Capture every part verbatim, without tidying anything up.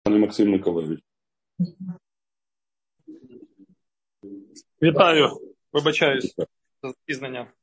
Пане Максим Миколайович. Вітаю. Вибачаюсь за запізнення.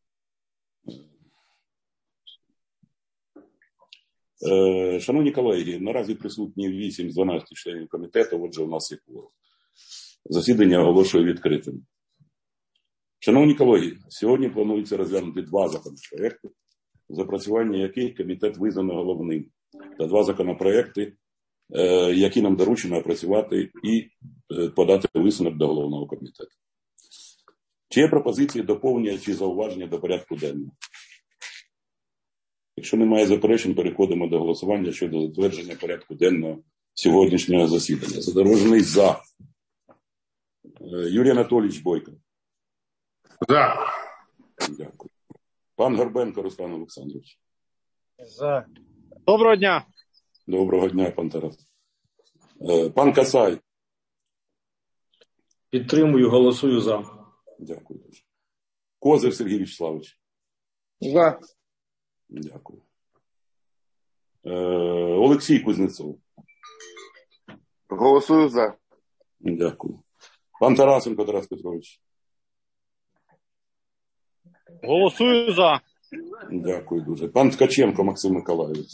Е, шановні колеги, наразі присутні вісім з дванадцяти членів комітету, отже, у нас є кворум. Засідання оголошую відкритим. Шановні колеги, сьогодні планується розглянути два законопроекти, запрацювання яких комітет визнано головним, та два законопроекти, е, які нам доручено опрацювати і е, подати висновок до головного комітету. Чи є пропозиції доповнення чи зауваження до порядку денного? Якщо немає заперечень, переходимо до голосування щодо затвердження порядку денного сьогоднішнього засідання. Задорожний за. Юрій Анатолійович Бойко. За. Дякую. Пан Горбенко Руслан Олександрович. За. Доброго дня. Доброго дня, пан Тарас. Пан Касай. Підтримую, голосую за. Дякую дуже. Козир Сергій Вячеславович. За. Дякую. Е, Олексій Кузнецов. Голосую за. Дякую. Пан Тарасенко Тарас Петрович. Голосую за. Дякую дуже. Пан Ткаченко Максим Миколайович.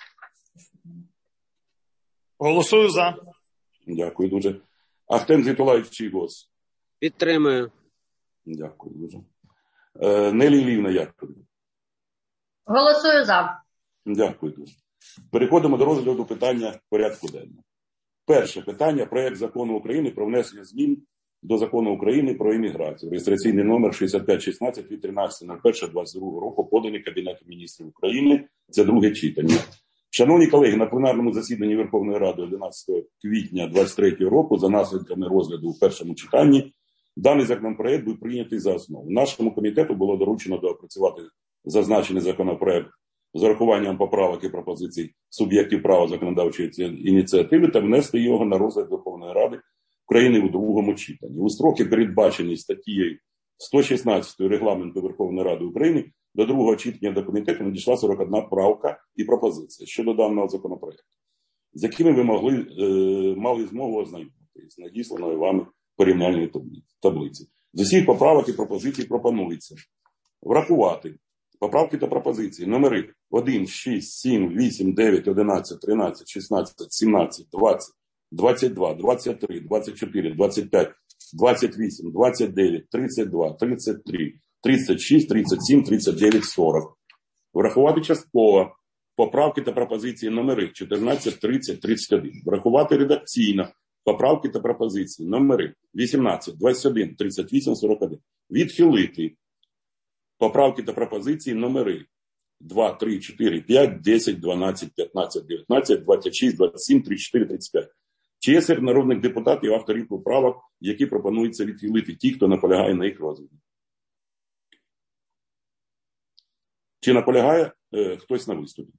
Голосую за. Дякую дуже. Ахтем Зітулаєвич Чийгоз. Підтримую. Дякую дуже. Е, Нелі Іллівна Яковлєва. Голосую за. Дякую дуже. Переходимо до розгляду питання порядку денного. Перше питання – проект закону України про внесення змін до закону України про імміграцію. Реєстраційний номер шістдесят п'ять шістнадцять від тринадцятого першого двадцять другого року, поданий Кабінетом міністрів України. Це друге читання. Шановні колеги, на пленарному засіданні Верховної Ради одинадцятого квітня двадцять третього року за наслідками розгляду у першому читанні даний законопроект був прийнятий за основу. Нашому комітету було доручено доопрацювати зазначений законопроект з урахуванням поправок і пропозицій суб'єктів права законодавчої ініціативи та внести його на розгляд Верховної Ради України у другому читанні. У строки, передбачені статтею сто шістнадцять Регламенту Верховної Ради України, до другого читання до комітету надійшла сорок одна правка і пропозиція щодо даного законопроекту, з якими ви могли, е, мали змогу ознайомитися з надісланою вами порівняльної таблиці. З усіх поправок і пропозицій пропонується врахувати поправки та пропозиції номери один, шість, сім, вісім, дев'ять, одинадцять, тринадцять, шістнадцять, сімнадцять, двадцять, двадцять два, двадцять три, двадцять чотири, двадцять п'ять, двадцять вісім, двадцять дев'ять, тридцять два, тридцять три, тридцять шість, тридцять сім, тридцять дев'ять, сорок. Врахувати частково поправки та пропозиції номери чотирнадцять, тридцять, тридцять один. Врахувати редакційно поправки та пропозиції номери вісімнадцять, двадцять один, тридцять вісім, сорок один. Відхилити поправки та пропозиції номери два, три, чотири, п'ять, десять, дванадцять, п'ятнадцять, дев'ятнадцять, двадцять шість, двадцять сім, тридцять чотири, тридцять п'ять. Чи є серед народних депутатів авторів поправок, які пропонується відхилити ті, хто наполягає на їх розгляді? Чи наполягає е, хтось на виступі?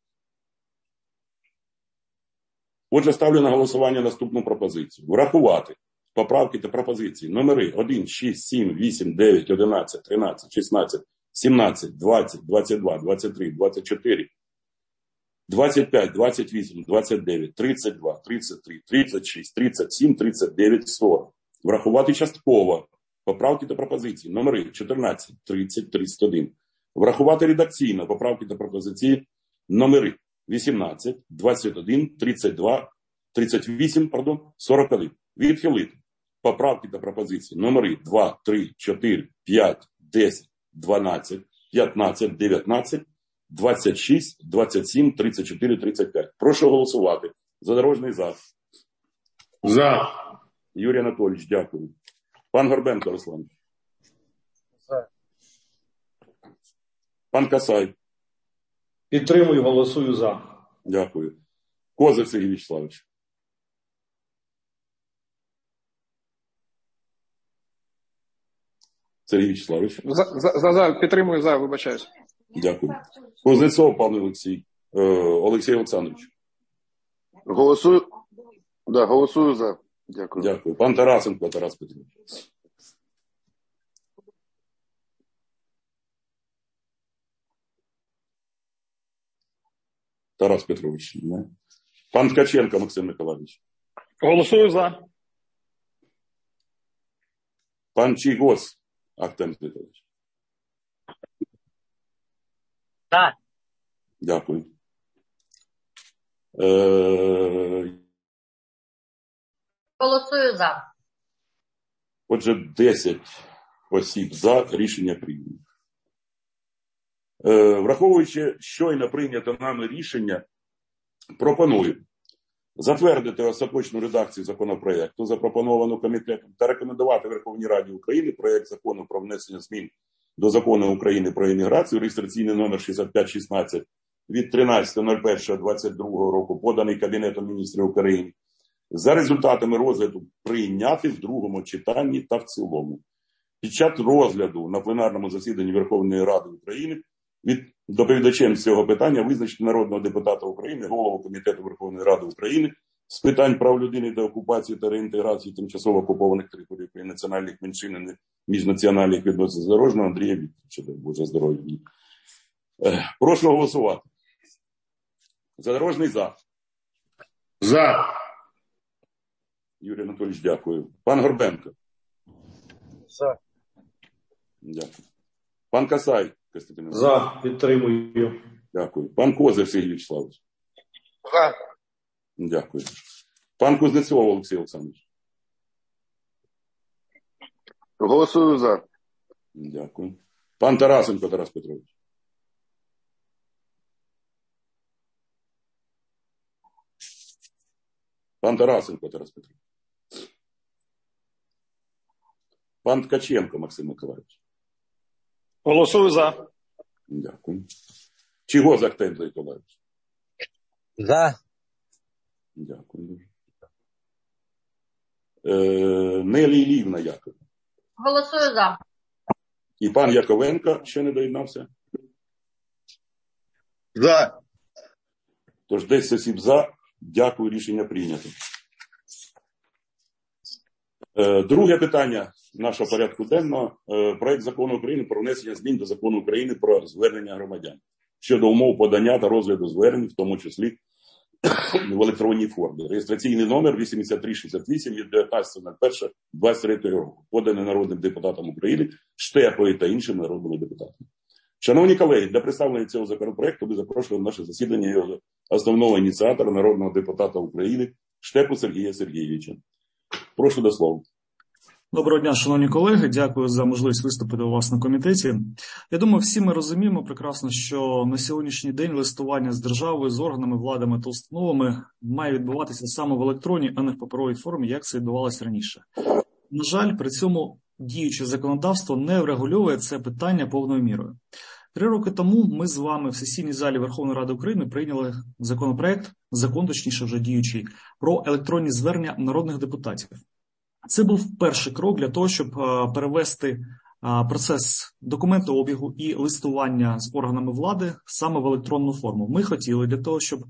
Отже, ставлю на голосування наступну пропозицію. Врахувати поправки та пропозиції номери один, шість, сім, вісім, дев'ять, одинадцять, тринадцять, шістнадцять, сімнадцять, двадцять, двадцять два, двадцять три, двадцять чотири, двадцять п'ять, двадцять вісім, двадцять дев'ять, тридцять два, тридцять три, тридцять шість, тридцять сім, тридцять дев'ять, сорок. Врахувати частково поправки та пропозиції номери чотирнадцять, тридцять, тридцять один. Врахувати редакційно поправки та пропозиції номери вісімнадцять, двадцять один, тридцять два, тридцять вісім, пардон, сорок один. Відхилити поправки та пропозиції номери два, три, чотири, п'ять, десять, дванадцять, п'ятнадцять, дев'ятнадцять, двадцять шість, двадцять сім, тридцять чотири, тридцять п'ять. Прошу голосувати. Задорожний за. За. Юрій Анатолійович, дякую. Пан Горбенко Руслан. За. Пан Касай. Підтримую, голосую за. Дякую. Козир Сергій Вячеславович. Сергій Вячеславович. За, за, за, за, підтримую за, вибачаюсь. Дякую. Кузнецов Павло Олексій. Е, Олексій Олександрович. Голосую. Да, голосую за. Дякую. Дякую. Пан Тарасенко Тарас Петрович. Тарас Петрович. Не? Пан Ткаченко Максим Миколайович. Голосую за. Пан Чийгоз Ахтем Дмитрович. За. Дякую. Е... Голосую за. Отже, десять осіб за, рішення прийнято. Е... Враховуючи щойно прийнято нами рішення, пропоную затвердити остаточну редакцію законопроекту, запропоновану комітетом, та рекомендувати Верховній Раді України проект закону про внесення змін до Закону України про імміграцію, реєстраційний номер шістдесят п'ять шістнадцять від тринадцятого першого двадцять другого року, поданий Кабінетом міністрів України, за результатами розгляду прийняти в другому читанні та в цілому. Під час розгляду на пленарному засіданні Верховної Ради України від доповідачем з цього питання визначити народного депутата України, голову Комітету Верховної Ради України з питань прав людини та окупації та реінтеграції тимчасово окупованих територій і національних меншин і міжнаціональних відносин Задорожного Андрія Вікторовича. Боже здоров'я. Прошу голосувати. Задорожний за. За. Юрій Анатолійович, дякую. Пан Горбенко. За. Дякую. Пан Касай. Костянтин. За. Підтримую. Дякую. Пан Козир Сергій Вячеславович. За. Дякую. Пан Кузнецов Олексій Олександрович. Голосую за. Дякую. Пан Тарасенко Тарас Петрович. Пан Тарасенко Тарас Петрович. Пан Ткаченко Максим Миколайович. Голосую за. Дякую. Чийгоз Ахтем Миколайович. За. Дякую дуже. Е, Нелі Іллівна Якова. Голосую за. І пан Яковенко ще не доєднався. За. Тож десять осіб за. Дякую, рішення прийнято. Е, друге питання нашого порядку денного. Е, проект закону України про внесення змін до Закону України про звернення громадян щодо умов подання та розгляду звернень, в тому числі в електронній формі. Реєстраційний номер вісімдесят три шістдесят вісім від дев'ятнадцятого першого двадцять третього року. Поданий народним депутатом України, Штепою та іншими народними депутатами. Шановні колеги, для представлення цього законопроекту ми запрошуємо на наше засідання його основного ініціатора, народного депутата України, Штепу Сергія Сергійовича. Прошу до слова. Доброго дня, шановні колеги. Дякую за можливість виступити у вас на комітеті. Я думаю, всі ми розуміємо прекрасно, що на сьогоднішній день листування з державою, з органами, владами та установами має відбуватися саме в електронній, а не в паперовій формі, як це відбувалося раніше. На жаль, при цьому діюче законодавство не врегульовує це питання повною мірою. Три роки тому ми з вами в сесійній залі Верховної Ради України прийняли законопроект, закон, точніше вже діючий, про електронні звернення народних депутатів. Це був перший крок для того, щоб перевести процес документообігу і листування з органами влади саме в електронну форму. Ми хотіли для того, щоб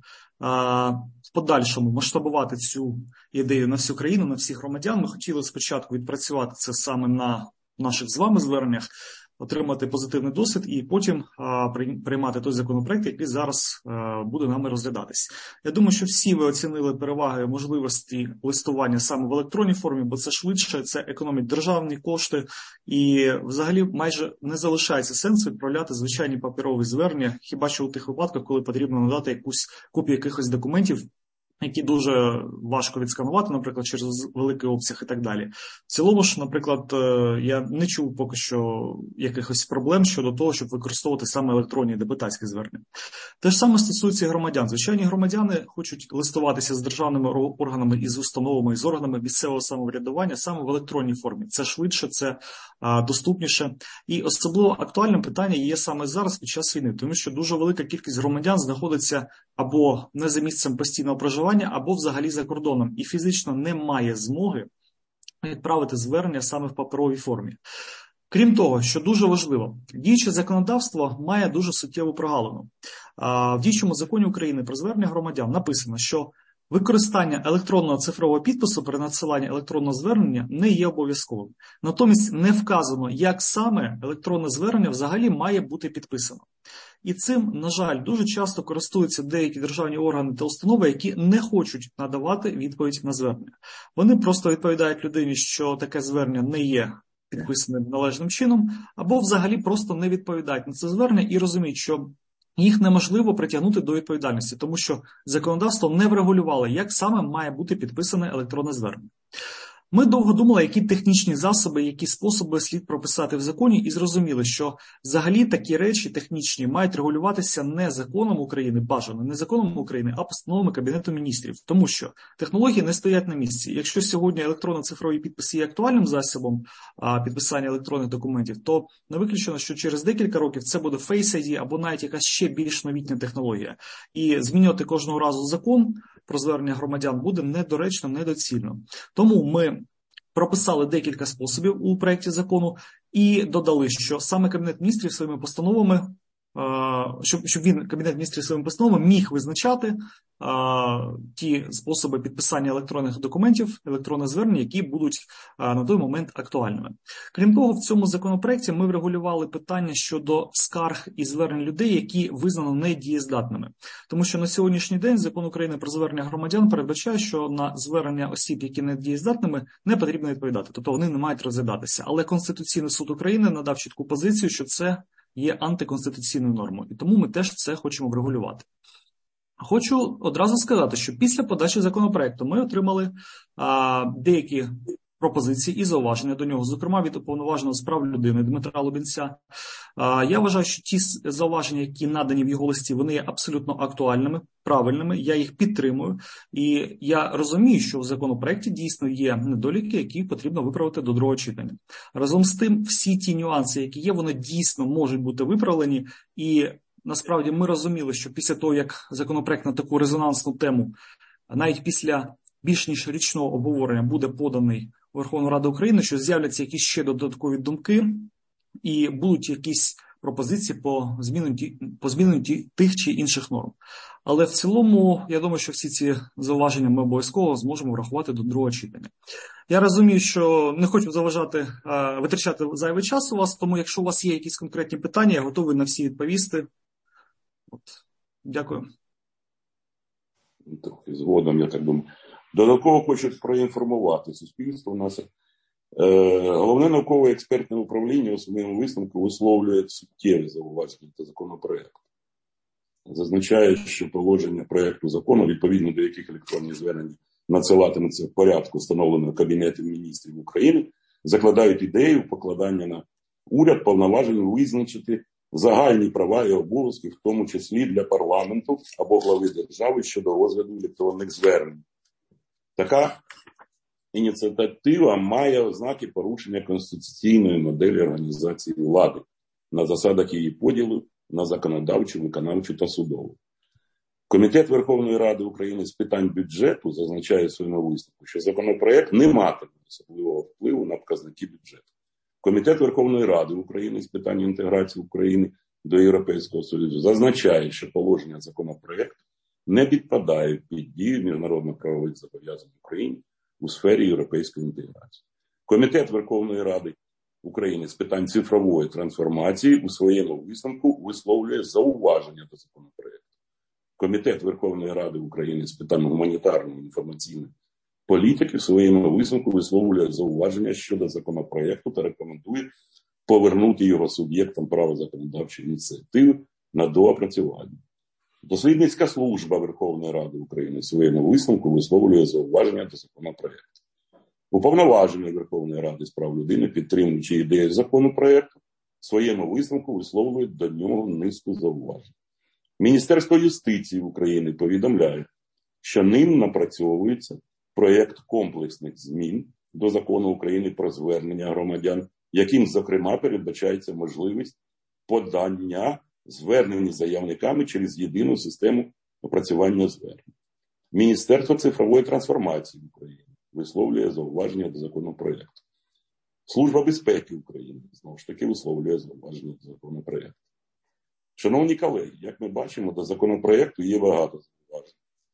в подальшому масштабувати цю ідею на всю країну, на всіх громадян, ми хотіли спочатку відпрацювати це саме на наших з вами зверненнях, отримати позитивний досвід і потім а, приймати той законопроект, який зараз а, буде нами розглядатись. Я думаю, що всі ви оцінили переваги можливості листування саме в електронній формі, бо це швидше, це економить державні кошти і взагалі майже не залишається сенсу відправляти звичайні паперові звернення, хіба що у тих випадках, коли потрібно надати якусь копію якихось документів, які дуже важко відсканувати, наприклад, через великий обсяг і так далі. В цілому ж, наприклад, я не чув поки що якихось проблем щодо того, щоб використовувати саме електронні депутатські звернення. Те ж саме стосується і громадян. Звичайні громадяни хочуть листуватися з державними органами, із установами, із органами місцевого самоврядування саме в електронній формі. Це швидше, це а, доступніше. І особливо актуальним питання є саме зараз під час війни, тому що дуже велика кількість громадян знаходиться або не за місцем постійного проживання, або взагалі за кордоном, і фізично немає змоги відправити звернення саме в паперовій формі. Крім того, що дуже важливо, діюче законодавство має дуже суттєву прогалину. В діючому законі України про звернення громадян написано, що використання електронного цифрового підпису при надсиланні електронного звернення не є обов'язковим. Натомість не вказано, як саме електронне звернення взагалі має бути підписано. І цим, на жаль, дуже часто користуються деякі державні органи та установи, які не хочуть надавати відповідь на звернення. Вони просто відповідають людині, що таке звернення не є підписаним належним чином, або взагалі просто не відповідають на це звернення і розуміють, що їх неможливо притягнути до відповідальності, тому що законодавство не врегулювало, як саме має бути підписане електронне звернення. Ми довго думали, які технічні засоби, які способи слід прописати в законі, і зрозуміли, що взагалі такі речі технічні мають регулюватися не законом України, бажано, не законом України, а постановами Кабінету міністрів. Тому що технології не стоять на місці. Якщо сьогодні електронно-цифрові підписи є актуальним засобом а, підписання електронних документів, то не виключено, що через декілька років це буде Face ай ді або навіть якась ще більш новітня технологія. І змінювати кожного разу закон про звернення громадян буде недоречно, недоцільно. Тому ми прописали декілька способів у проєкті закону і додали, що саме Кабінет міністрів своїми постановами, щоб, щоб він, Кабінет міністрів своїми постановами міг визначати а, ті способи підписання електронних документів, електронних звернень, які будуть а, на той момент актуальними. Крім того, в цьому законопроекті ми врегулювали питання щодо скарг і звернень людей, які визнано недієздатними. Тому що на сьогоднішній день Закон України про звернення громадян передбачає, що на звернення осіб, які недієздатними, не потрібно відповідати. Тобто вони не мають розглядатися. Але Конституційний суд України надав чітку позицію, що це є антиконституційною нормою. І тому ми теж це хочемо врегулювати. Хочу одразу сказати, що після подачі законопроекту ми отримали а, деякі пропозиції і зауваження до нього, зокрема від уповноваженого з прав людини Дмитра Лубінця. А, я вважаю, що ті зауваження, які надані в його листі, вони є абсолютно актуальними, правильними, я їх підтримую. І я розумію, що в законопроекті дійсно є недоліки, які потрібно виправити до другого читання. Разом з тим, всі ті нюанси, які є, вони дійсно можуть бути виправлені. І насправді ми розуміли, що після того, як законопроект на таку резонансну тему, навіть після більш ніж річного обговорення буде поданий у Верховну Раду України, що з'являться якісь ще додаткові думки і будуть якісь пропозиції по зміненню, по зміненню тих чи інших норм. Але в цілому, я думаю, що всі ці зауваження ми обов'язково зможемо врахувати до другого читання. Я розумію, що не хочу заважати, витрачати зайвий час у вас, тому якщо у вас є якісь конкретні питання, я готовий на всі відповісти. От. Дякую. Трохи згодом, я так думаю. Додатково хочу проінформувати суспільство. У нас е, Головне науково-експертне управління у своєму висновку висловлює суттєві зауваження до законопроекту. Зазначає, що положення проєкту закону, відповідно до яких електронні звернення надсилатимуться в порядку, встановленого Кабінетом міністрів України, закладають ідею покладання на уряд повноважень визначити загальні права і обов'язки, в тому числі для парламенту або глави держави щодо розгляду електронних звернень. Така ініціатива має ознаки порушення конституційної моделі організації влади на засадах її поділу на законодавчу, виконавчу та судову. Комітет Верховної Ради України з питань бюджету зазначає в своєму висновку, що законопроект не матиме особливого впливу на показники бюджету. Комітет Верховної Ради України з питань інтеграції України до Європейського Союзу зазначає, що положення законопроекту не підпадають під дію міжнародно-правових зобов'язань України у сфері європейської інтеграції. Комітет Верховної Ради України з питань цифрової трансформації у своєму висновку висловлює зауваження до законопроекту. Комітет Верховної Ради України з питань гуманітарної інформаційної політики в своєму висновку висловлює зауваження щодо законопроекту та рекомендує повернути його суб'єктам права законодавчої ініціативи на доопрацювання. Дослідницька служба Верховної Ради України в своєму висновку висловлює зауваження до законопроекту. Уповноважений Верховної Ради з прав людини, підтримуючи ідею законопроекту, в своєму висновку висловлює до нього низку зауважень. Міністерство юстиції України повідомляє, що ним напрацьовується проєкт комплексних змін до Закону України про звернення громадян, яким, зокрема, передбачається можливість подання звернень заявниками через єдину систему опрацювання звернень. Міністерство цифрової трансформації України висловлює зауваження до законопроекту. Служба безпеки України, знову ж таки, висловлює зауваження до законопроекту. Шановні колеги, як ми бачимо, до законопроекту є багато зауважень.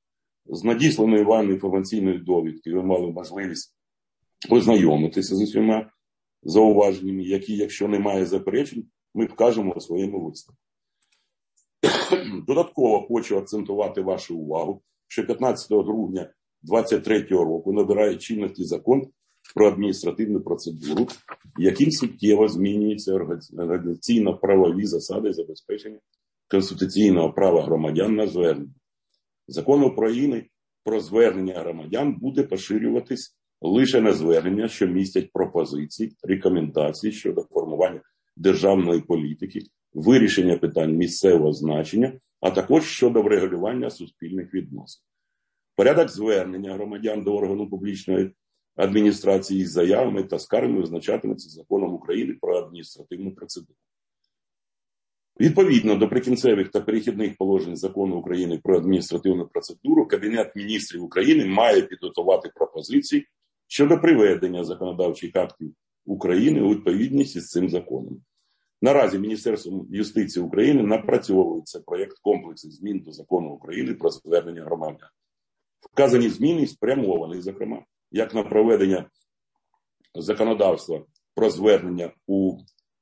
З надісланої вам інформаційної довідки ви мали можливість познайомитися з усіма зауваженнями, які, якщо немає заперечень, ми вкажемо у своєму висновку. Додатково хочу акцентувати вашу увагу, що п'ятнадцятого грудня двадцять третього року набирає чинності закон про адміністративну процедуру, яким суттєво змінюються організаційно-правові засади забезпечення конституційного права громадян на звернення. Закон України про звернення громадян буде поширюватись лише на звернення, що містять пропозиції, рекомендації щодо формування державної політики, вирішення питань місцевого значення, а також щодо врегулювання суспільних відносин. Порядок звернення громадян до органу публічної адміністрації з заявами та скаргами визначатиметься законом України про адміністративну процедуру. Відповідно до прикінцевих та перехідних положень закону України про адміністративну процедуру, Кабінет міністрів України має підготувати пропозиції щодо приведення законодавчих актів України у відповідність із цим законом. Наразі Міністерством юстиції України напрацьовується проєкт комплексу змін до закону України про звернення громадян. Вказані зміни спрямовані, зокрема, як на проведення законодавства про звернення у,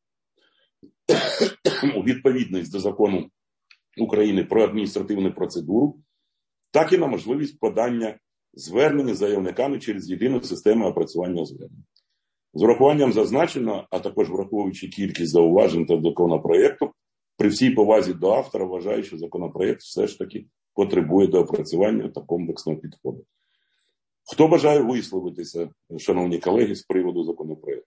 у відповідність до закону України про адміністративну процедуру, так і на можливість подання звернення заявниками через єдину систему опрацювання звернень. З урахуванням зазначеного, а також враховуючи кількість зауважень та законопроєкту, при всій повазі до автора вважаю, що законопроєкт все ж таки потребує доопрацювання та комплексного підходу. Хто бажає висловитися, шановні колеги, з приводу законопроєкту?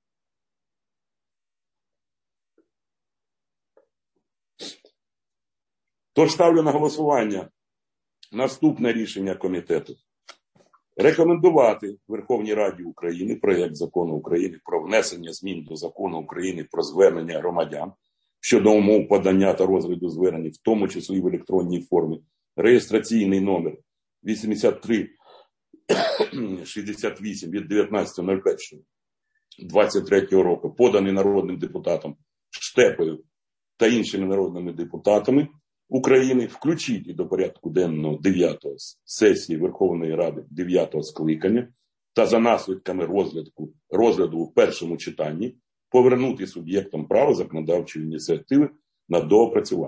Тож ставлю на голосування наступне рішення комітету. Рекомендувати Верховній Раді України проєкт закону України про внесення змін до закону України про звернення громадян щодо умов подання та розгляду звернень, в тому числі в електронній формі, реєстраційний номер вісімдесят три шістдесят вісім від дев'ятнадцятого першого двадцять третього року, поданий народним депутатом Штепою та іншими народними депутатами України, включити до порядку денного дев'ятої сесії Верховної Ради дев'ятого скликання та за наслідками розгляду, розгляду у першому читанні повернути суб'єктам права законодавчої ініціативи на доопрацювання.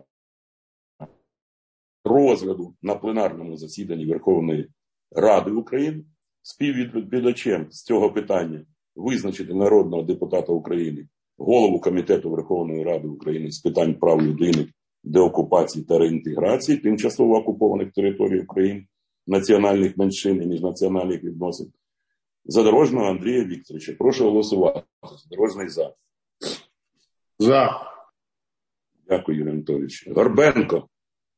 Розгляду на пленарному засіданні Верховної Ради України співвідповідачем з цього питання визначити народного депутата України, голову Комітету Верховної Ради України з питань прав людини, деокупації та реінтеграції тимчасово окупованих територій України, національних меншин і міжнаціональних відносин, Задорожного Андрія Вікторовича. Прошу голосувати. Задорожний за. За. Дякую, Юрій Анатолійович. Горбенко.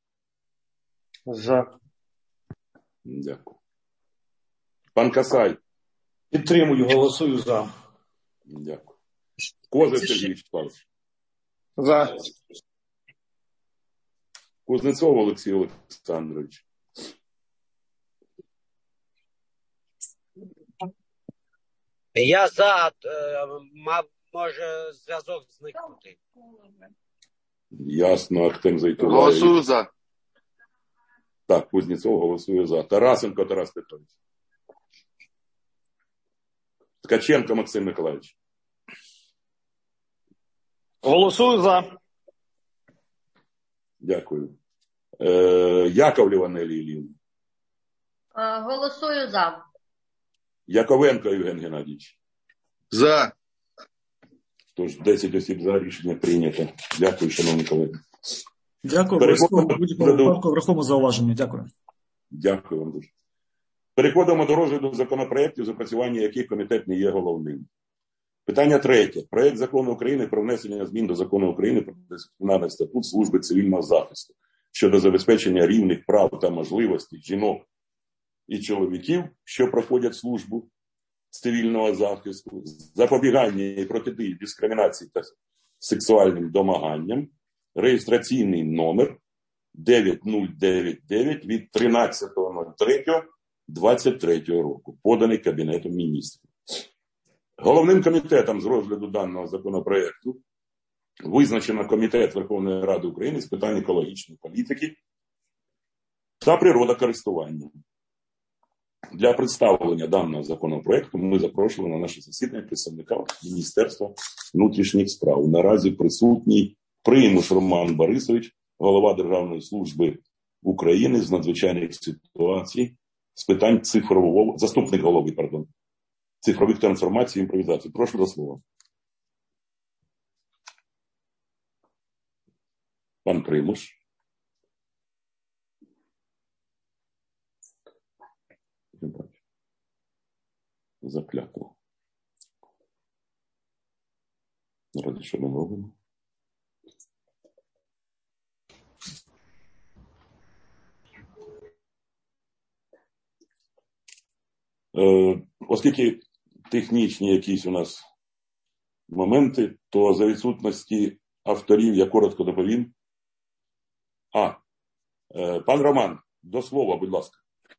За. Дякую. Пан Касай. Підтримую, голосую за. Дякую. Козир Сергій Вячеславович. За. Кузнецов Олексій Олександрович. Я за, мав, може зв'язок зникнути. Ясно, Ахтем Зайтулаєв. Голосую за. Так, Кузнецов голосує за. Тарасенко Тарас Петрович. Ткаченко Максим Миколаївич. Голосую за. Дякую. Е, Яковлєва Нелі Іллівна. Голосую за. Яковенко Євген Геннадійович. За. Тож десять осіб за, рішення прийнято. Дякую, шановні колеги. Дякую. Обов'язково в будь-якому випадку врахуємо зауваження. Дякую. Дякую вам дуже. Переходимо до розгляду законопроєктів, з опрацювання яких комітет не є головним. Питання третє. Проєкт закону України про внесення змін до закону України про дисциплінарний статут служби цивільного захисту щодо забезпечення рівних прав та можливостей жінок і чоловіків, що проходять службу цивільного захисту, запобігання і протидії дискримінації та сексуальним домаганням, реєстраційний номер дев'ять нуль дев'ять дев'ять від тринадцятого третього двадцять третього року, поданий Кабінетом міністрів. Головним комітетом з розгляду даного законопроекту визначено Комітет Верховної Ради України з питань екологічної політики та природокористування. Для представлення даного законопроекту ми запрошували на наше засідання представника Міністерства внутрішніх справ. Наразі присутній Примуш Роман Борисович, голова Державної служби України з надзвичайних ситуацій з питань цифрового, заступник голови, пардон, цифрових трансформацій і імпровізації. Прошу до слова. Пан Примуш. Заклято. Ради що ми робимо? Е, оскільки технічні якісь у нас моменти, то за відсутності авторів я коротко доповім. А, е, пан Роман, до слова, будь ласка.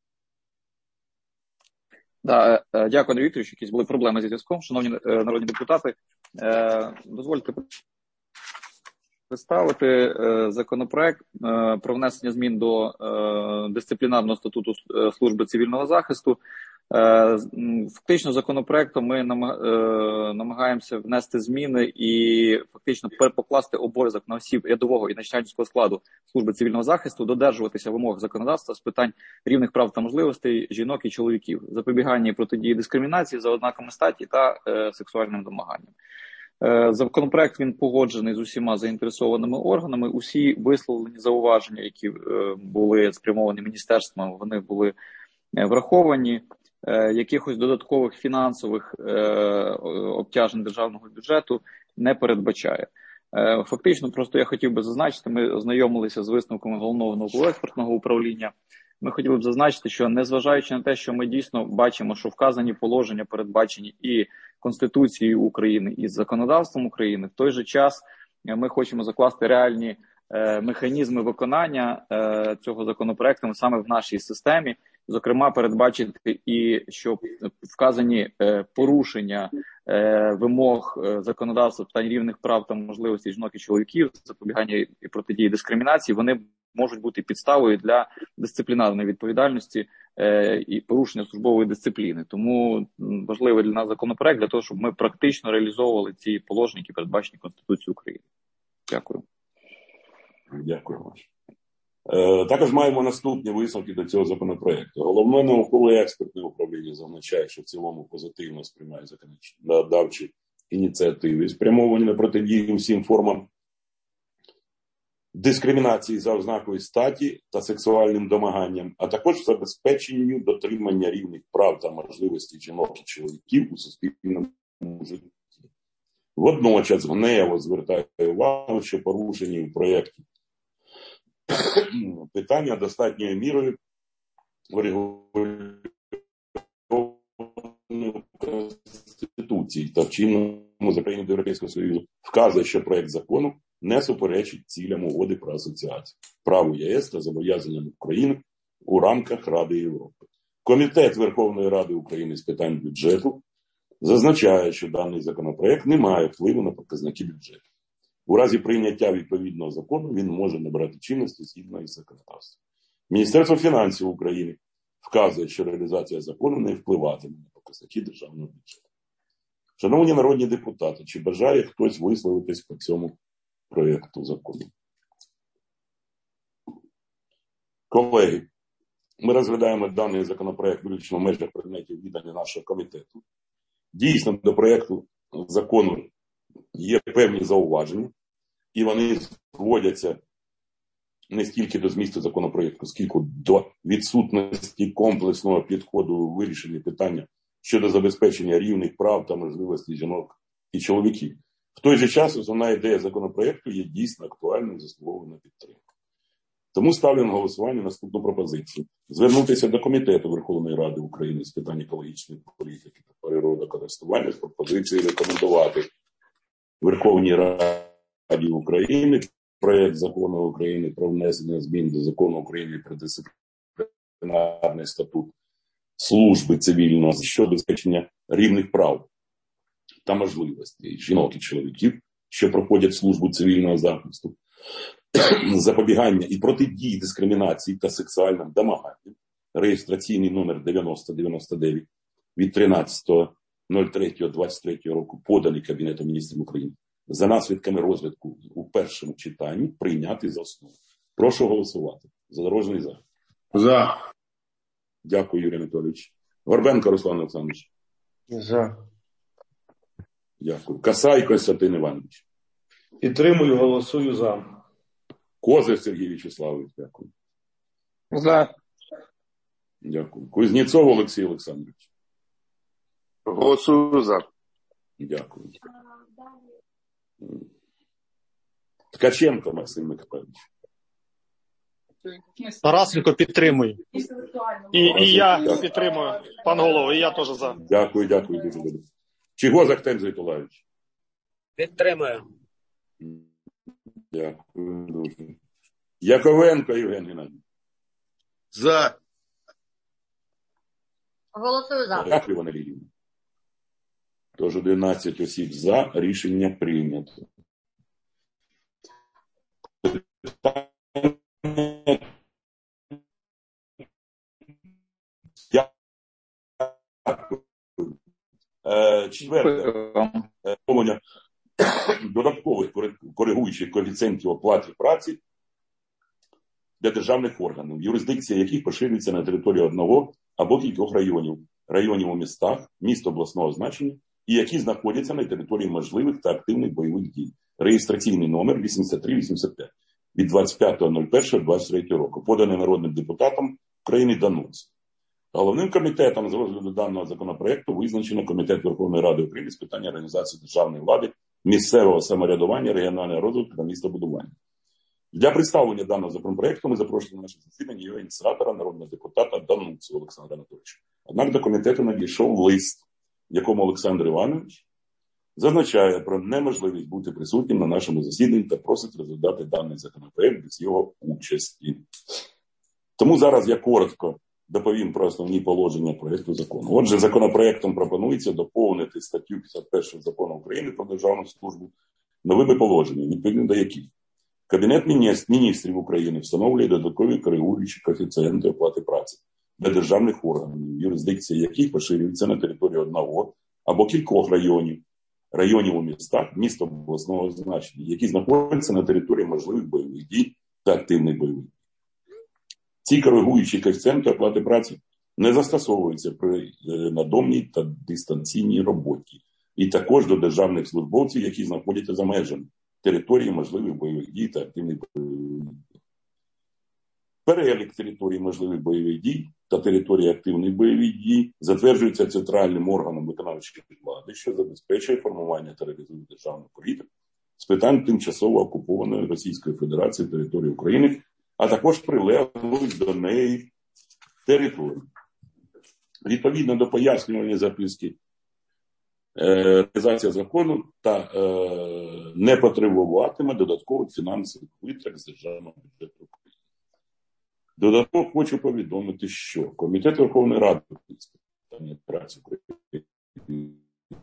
Да, дякую, Андрій Вікторович. Якісь були проблеми зі зв'язком. Шановні народні депутати, дозвольте представити законопроект про внесення змін до дисциплінарного статуту служби цивільного захисту. Фактично законопроектом ми намагаємося внести зміни і фактично перепокласти обов'язок на осіб рядового і начальницького складу служби цивільного захисту додержуватися вимог законодавства з питань рівних прав та можливостей жінок і чоловіків, запобігання і протидії дискримінації за ознаками статі та е, сексуальним домаганням. Е, законопроект він погоджений з усіма заінтересованими органами. Усі висловлені зауваження, які е, були спрямовані міністерством, вони були е, враховані. Якихось додаткових фінансових е, обтяжень державного бюджету не передбачає. Е, фактично, просто я хотів би зазначити, ми ознайомилися з висновками Головного науково-експертного управління. Ми хотіли б зазначити, що незважаючи на те, що ми дійсно бачимо, що вказані положення передбачені і Конституцією України, і законодавством України, в той же час ми хочемо закласти реальні е, механізми виконання е, цього законопроекту саме в нашій системі. Зокрема, передбачити і що вказані е, порушення е, вимог е, законодавства питань рівних прав та можливостей жінок і чоловіків, запобігання і протидії дискримінації, вони можуть бути підставою для дисциплінарної відповідальності е, і порушення службової дисципліни. Тому важливий для нас законопроект для того, щоб ми практично реалізовували ці положення, які передбачені Конституцією України. Дякую. Дякую. Також маємо наступні висновки до цього законопроекту. Головне науково-експертне управління зазначає, що в цілому позитивно сприймає законодавчі ініціативи, спрямовані на протидію всім формам дискримінації за ознакою статі та сексуальним домаганням, а також забезпеченню дотримання рівних прав та можливостей жінок і чоловіків у суспільному житті. Водночас гнево звертає увагу, що порушені в проєкті питання достатньою мірою врегульовані в Конституції та в чинному законі Європейського Союзу, вказує, що проєкт закону не суперечить цілям угоди про асоціацію, праву ЄС та зобов'язанням України у рамках Ради Європи. Комітет Верховної Ради України з питань бюджету зазначає, що даний законопроект не має впливу на показники бюджету. У разі прийняття відповідного закону він може набрати чинності згідно із законодавством. Міністерство фінансів України вказує, що реалізація закону не впливатиме на показники державного бюджету. Шановні народні депутати, чи бажає хтось висловитись по цьому проєкту закону? Колеги, ми розглядаємо даний законопроект виключно в межах предметів відання нашого комітету. Дійсно, до проєкту закону є певні зауваження, і вони зводяться не стільки до змісту законопроєкту, скільки до відсутності комплексного підходу у вирішенні питання щодо забезпечення рівних прав та можливостей жінок і чоловіків. В той же час основна ідея законопроєкту є дійсно актуальною і заслуговує на підтримку. Тому ставлю на голосування наступну пропозицію. Звернутися до Комітету Верховної Ради України з питань екологічної політики та природокористування з пропозицією рекомендувати Верховній Раді України проєкт Закону України про внесення змін до Закону України про дисциплінарний статут служби цивільного щодо забезпечення рівних прав та можливостей жінок і чоловіків, що проходять службу цивільного захисту, запобігання і протидії дискримінації та сексуальним домаганням, реєстраційний номер дев'яносто дев'яносто дев'ять від тринадцятого третього двадцять третього року, поданий Кабінетом Міністрів України, за наслідками розгляду у першому читанні прийняти за основу. Прошу голосувати. Задорожний за. За. Дякую, Юрій Анатолійович. Горбенко Руслан Олександрович. За. Дякую. Касай Костянтин Іванович. Підтримую, голосую за. Козир Сергій Вячеславович. Дякую. За. Дякую. Кузнєцов Олексій Олександрович. Голосую за. Дякую. Ткаченко Максим Миколаївич. Тарасенко підтримую. І, і я Дякую. підтримую, пан голово, і я теж за. Дякую, дякую дуже добре. Чого Ахтем Зайтулаєвич? Підтримую. Дякую дуже. Яковенко Євген Геннадійович. За. Голосую за. Дякую, Івана Лілівна. Тож одинадцять осіб за. Рішення прийнято. Четверте. Повнення додаткових коригуючих коефіцієнтів оплати праці для державних органів, юрисдикція яких поширюється на території одного або кількох районів, районів у містах, міст обласного значення, і які знаходяться на території можливих та активних бойових дій. Реєстраційний номер вісімдесят три вісімдесят п'ять від двадцять п'ятого першого двадцять третього року, поданий народним депутатом України Дануц. Головним комітетом з розгляду даного законопроекту визначено Комітет Верховної Ради України з питань організації державної влади, місцевого самоврядування, регіонального розвитку та містобудування. Для представлення даного законопроекту ми запрошуємо на наше засідання його ініціатора, народного депутата Дануцу Олександра Анатолійовича. Однак до комітету надійшов лист, в якому Олександр Іванович зазначає про неможливість бути присутнім на нашому засіданні та просить розглядати даний законопроект без його участі. Тому зараз я коротко доповім про основні положення проєкту закону. Отже, законопроектом пропонується доповнити статтю п'ятдесят першу Закону України про державну службу новими положеннями, відповідно до яких Кабінет міністрів України встановлює додаткові коригуючі коефіцієнти оплати праці для державних органів, юрисдикція яких поширюється на території одного або кількох районів, районів у містах, міст обласного значення, які знаходяться на території можливих бойових дій та активних бойових дій. Ці коригуючі коефіцієнти оплати праці не застосовуються при надомній та дистанційній роботі, і також до державних службовців, які знаходяться за межами території можливих бойових дій та активних бойових дій. Перелік територій можливих бойових дій та території активних бойових дій затверджується центральним органом виконавчої влади, що забезпечує формування та реалізує державну політику з питань тимчасово окупованої Російської Федерації території України, а також прилеглих до неї територій. Відповідно до пояснювальної записки, реалізація закону та е, не потребуватиме додаткових фінансових витрат з державного бюджету України. Додатково хочу повідомити, що Комітет Верховної Ради з питань праці України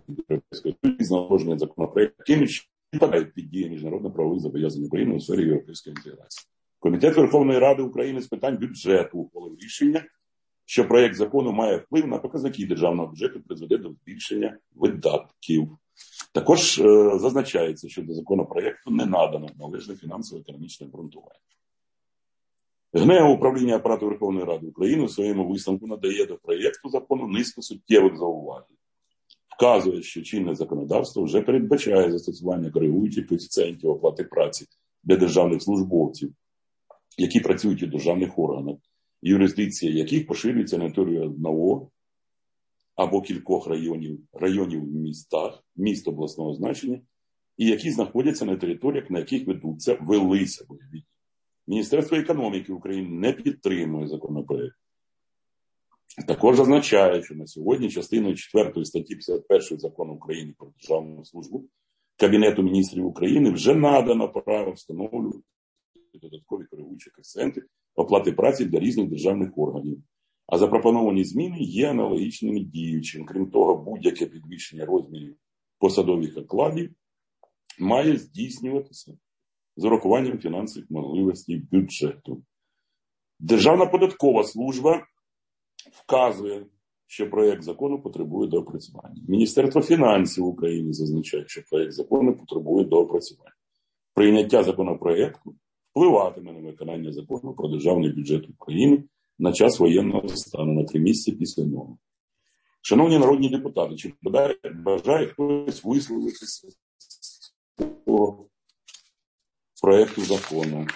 з наложення законопроекту підпадають під дії міжнародно-правових зобов'язань України у сфері європейської інтеграції. Комітет Верховної Ради України з питань бюджету ухвалив рішення, що проєкт закону має вплив на показники державного бюджету, призведе до збільшення видатків. Також е, зазначається, що до законопроєкту не надано належне фінансово-економічне обґрунтування. ГНЕУ управління апарату Верховної Ради України у своєму висновку надає до проєкту закону низку суттєвих зауважень. Вказує, що чинне законодавство вже передбачає застосування коригуючих коефіцієнтів оплати праці для державних службовців, які працюють у державних органах, юрисдикція яких поширюється на територію одного або кількох районів, районів в містах, міст обласного значення, і які знаходяться на територіях, на яких ведуться, велися бойові дії. Міністерство економіки України не підтримує законопроект. Також зазначає, що на сьогодні частиною четвертої статті п'ятдесят першої Закону України про державну службу Кабінету міністрів України вже надано право встановлювати додаткові коригуючі коефіцієнти оплати праці для різних державних органів. А запропоновані зміни є аналогічними діючим. Крім того, будь-яке підвищення розмірів посадових окладів має здійснюватися з урахуванням фінансових можливостей бюджету. Державна податкова служба вказує, що проєкт закону потребує доопрацювання. Міністерство фінансів України зазначає, що проєкт закону потребує доопрацювання. Прийняття законопроєкту в впливатиме на виконання закону про державний бюджет України на час воєнного стану на три місяці після нього. Шановні народні депутати, чи бажає хтось висловитися по проєкту закону?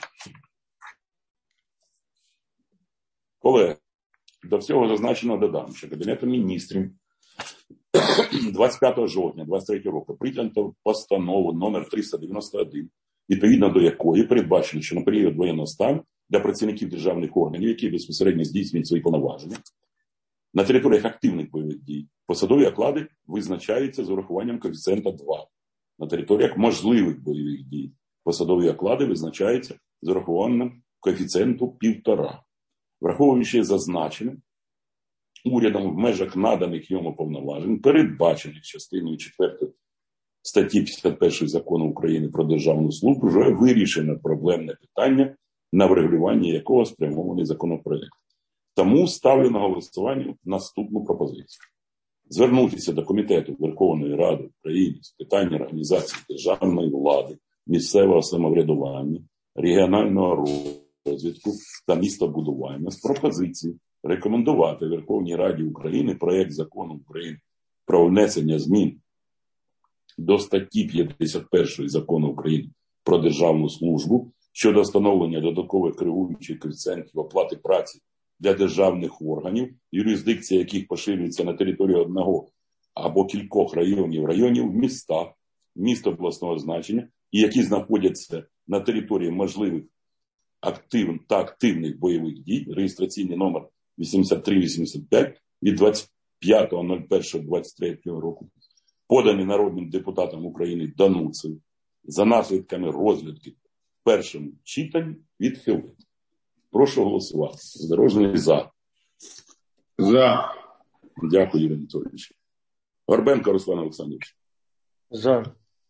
Колеги, до всього зазначено додам, що Кабінетом міністрів двадцять п'ятого жовтня двадцять третього року прийнято постанову номер триста дев'яносто один, відповідно до якої передбачено, що на період воєнного стану для працівників державних органів, які безпосередньо здійснюють свої повноваження, на територіях активних бойових дій посадові оклади визначаються з урахуванням коефіцієнта два. На територіях можливих бойових дій посадові оклади визначаються з урахуванням коефіцієнту півтора. Враховуючи зазначене, урядом в межах наданих йому повноважень, передбачених частиною четвертої статті п'ятдесят першої Закону України про державну службу, вже вирішено проблемне питання, на врегулювання якого спрямований законопроект. Тому ставлю на голосування наступну пропозицію. Звернутися до Комітету Верховної Ради України з питань організації державної влади, місцевого самоврядування, регіонального розвитку та містобудування з пропозицією рекомендувати Верховній Раді України проєкт Закону України про внесення змін до статті п'ятдесят першої Закону України про державну службу щодо встановлення додаткових коригуючих коефіцієнтів оплати праці для державних органів, юрисдикція яких поширюється на території одного або кількох районів, районів, містах, міст обласного значення, і які знаходяться на території можливих актив та активних бойових дій, реєстраційний номер вісімдесят три вісімдесят п'ять від двадцять п'ятого першого двадцять третього року, поданий народним депутатом України Дануцею, за наслідками розгляду в першому читанні відхилити. Прошу голосувати. Здорожний за. За. Дякую, Юрій Анатолійович. Горбенко Руслан Олександрович. За.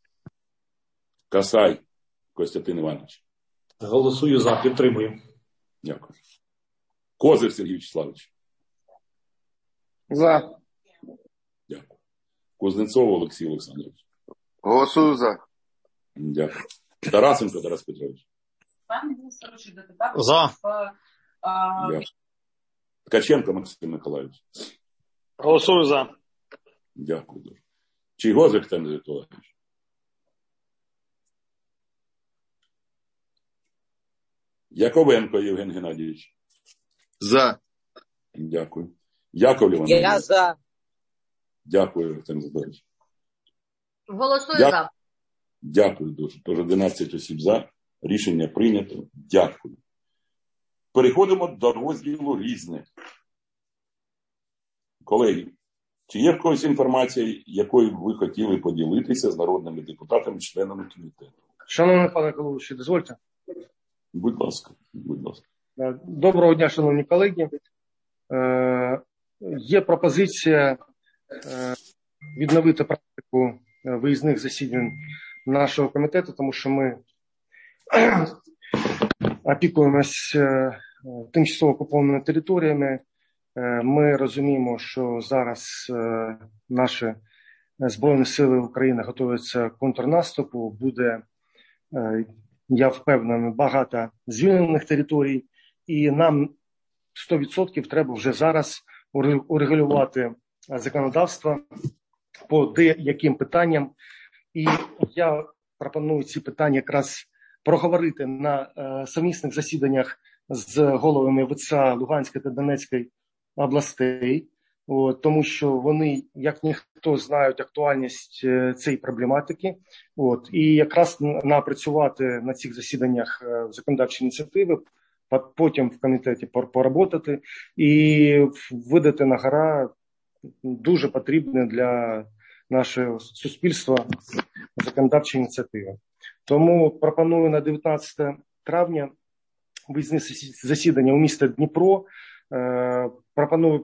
Касай Костянтин Іванович. Голосую за. Підтримую. Дякую. Козир Сергій Вячеславович. За. Дякую. Кузнецов Олексій Олександрович. Голосую за. Дякую. Тарасенко Тарас Петрович. За. Дякую. Ткаченко Максим Миколаївич. Голосую за. Дякую дуже. Чийгозик Тем Миколаївич. Яковенко Євген Геннадійович. За. Дякую. Яковлів Я Андрій. за. Дякую, Артем Задорович. Голосую Дя- за. Дякую дуже. Тож одинадцять осіб за. Рішення прийнято. Дякую. Переходимо до розділу «Різне». Колеги, чи є в когось інформація, якою б ви хотіли поділитися з народними депутатами, членами комітету? Шановний пане головуючий, дозвольте. Будь ласка, будь ласка. Доброго дня, шановні колеги. Е, є пропозиція е, відновити практику виїзних засідань нашого комітету, тому що ми опікуємось е, тимчасово окупованими територіями. Е, ми розуміємо, що зараз е, наші Збройні сили України готуються к контрнаступу. Буде, е, я впевнений, багато звільнених територій, і нам сто відсотків треба вже зараз урегулювати законодавство по деяким питанням. І я пропоную ці питання якраз проговорити на е, совмісних засіданнях з головами ВЦА Луганської та Донецької областей, о, тому що вони, як ніхто, знають актуальність е, цієї проблематики. От, і якраз напрацювати на цих засіданнях е, законодавчі ініціативи, потім в комітеті поработати і видати на гора дуже потрібне для нашого суспільства законодавчі ініціативи. Тому пропоную на дев'ятнадцяте травня виїзне засідання у місті Дніпро. Пропоную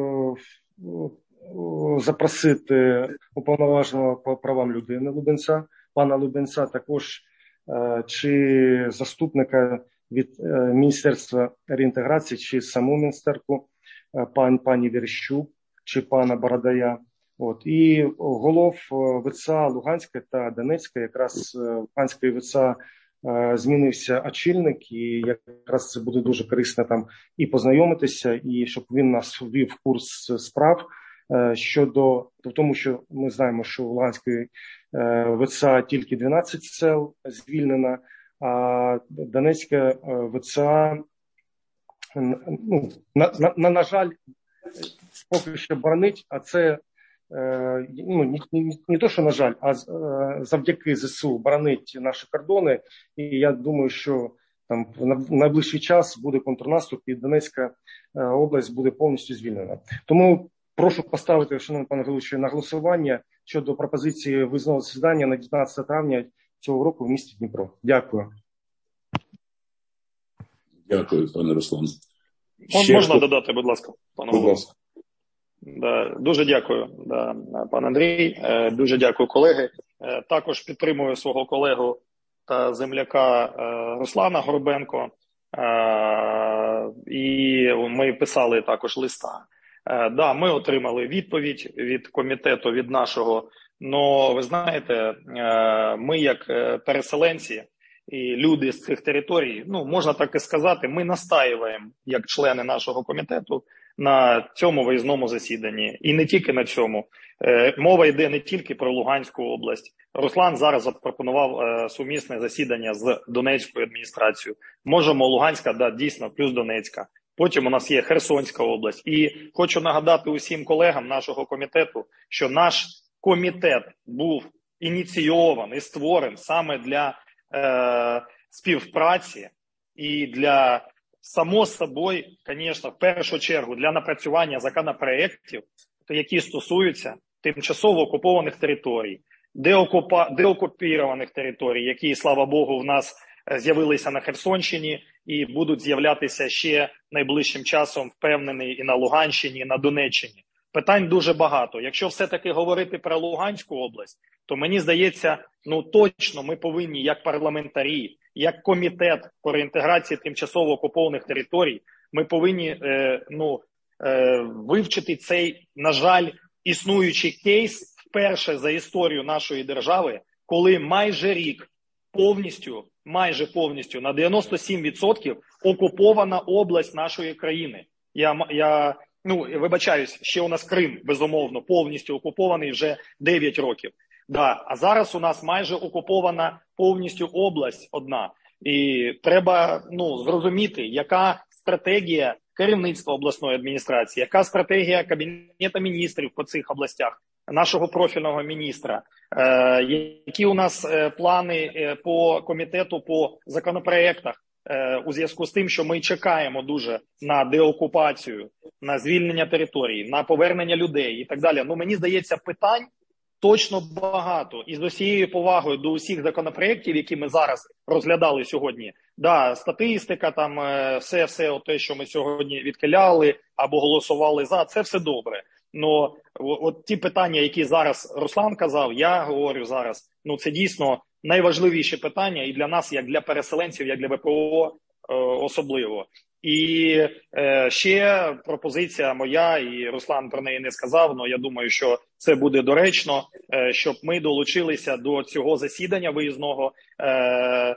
запросити уповноваженого по правам людини Лубенця, пана Лубенця, також чи заступника від Міністерства реінтеграції, чи саму міністерку, пан, пані Верещук, чи пана Бородая. От. І голов ВЦА Луганська та Донецька, якраз Луганська і ВЦА змінився очільник, і якраз це буде дуже корисно там і познайомитися, і щоб він нас ввів в курс справ щодо, тому що ми знаємо, що у Луганської ВЦА тільки дванадцять сел звільнено, а Донецька ВЦА, ну, на, на, на жаль, поки що боронить, а це ну, не, не, не то, що на жаль, а завдяки ЗСУ боронить наші кордони, і я думаю, що там в найближчий час буде контрнаступ і Донецька область буде повністю звільнена. Тому прошу поставити, шановний пане головуючий, на голосування щодо пропозиції виїзного засідання на дев'ятнадцяте травня цього року в місті Дніпро. Дякую. Дякую, пане Руслан. Можна хто... додати, будь ласка, пане Будь ласка. Да, дуже дякую, да, пан Андрій. Дуже дякую, колеги. Також підтримую свого колегу та земляка Руслана Горбенко. І ми писали також листа. Да, ми отримали відповідь від комітету, від нашого. Но ви знаєте, ми як переселенці і люди з цих територій, ну, можна так і сказати, ми настаюємо, як члени нашого комітету, на цьому виїзному засіданні. І не тільки на цьому. Е, мова йде не тільки про Луганську область. Руслан зараз запропонував е, сумісне засідання з Донецькою адміністрацією. Можемо Луганська, да, дійсно, плюс Донецька. Потім у нас є Херсонська область. І хочу нагадати усім колегам нашого комітету, що наш комітет був ініційований і створений саме для е, співпраці і для, само собою, звісно, в першу чергу, для напрацювання законопроєктів, які стосуються тимчасово окупованих територій, деокупа, деокупірованих територій, які, слава Богу, в нас з'явилися на Херсонщині і будуть з'являтися ще найближчим часом, впевнений, і на Луганщині, і на Донеччині. Питань дуже багато. Якщо все-таки говорити про Луганську область, то мені здається, ну точно ми повинні, як парламентарі, як комітет по реінтеграції тимчасово окупованих територій, ми повинні е, ну, е, вивчити цей, на жаль, існуючий кейс вперше за історію нашої держави, коли майже рік повністю, майже повністю, на дев'яносто сім відсотків окупована область нашої країни. Я, я ну, вибачаюсь, ще у нас Крим, безумовно, повністю окупований вже дев'ять років. Да, а зараз у нас майже окупована повністю область одна. І треба, ну, зрозуміти, яка стратегія керівництва обласної адміністрації, яка стратегія Кабінету міністрів по цих областях, нашого профільного міністра, е, які у нас е, плани е, по комітету по законопроєктах е, у зв'язку з тим, що ми чекаємо дуже на деокупацію, на звільнення території, на повернення людей і так далі. Ну, мені здається, питань точно багато. І з усією повагою до усіх законопроєктів, які ми зараз розглядали сьогодні. Да, статистика, там все-все те, що ми сьогодні відхиляли або голосували за, це все добре. Но от ті питання, які зараз Руслан казав, я говорю зараз, ну це дійсно найважливіші питання і для нас, як для переселенців, як для ВПО особливо. І е, ще пропозиція моя, і Руслан про неї не сказав, але я думаю, що це буде доречно, е, щоб ми долучилися до цього засідання виїзного, е,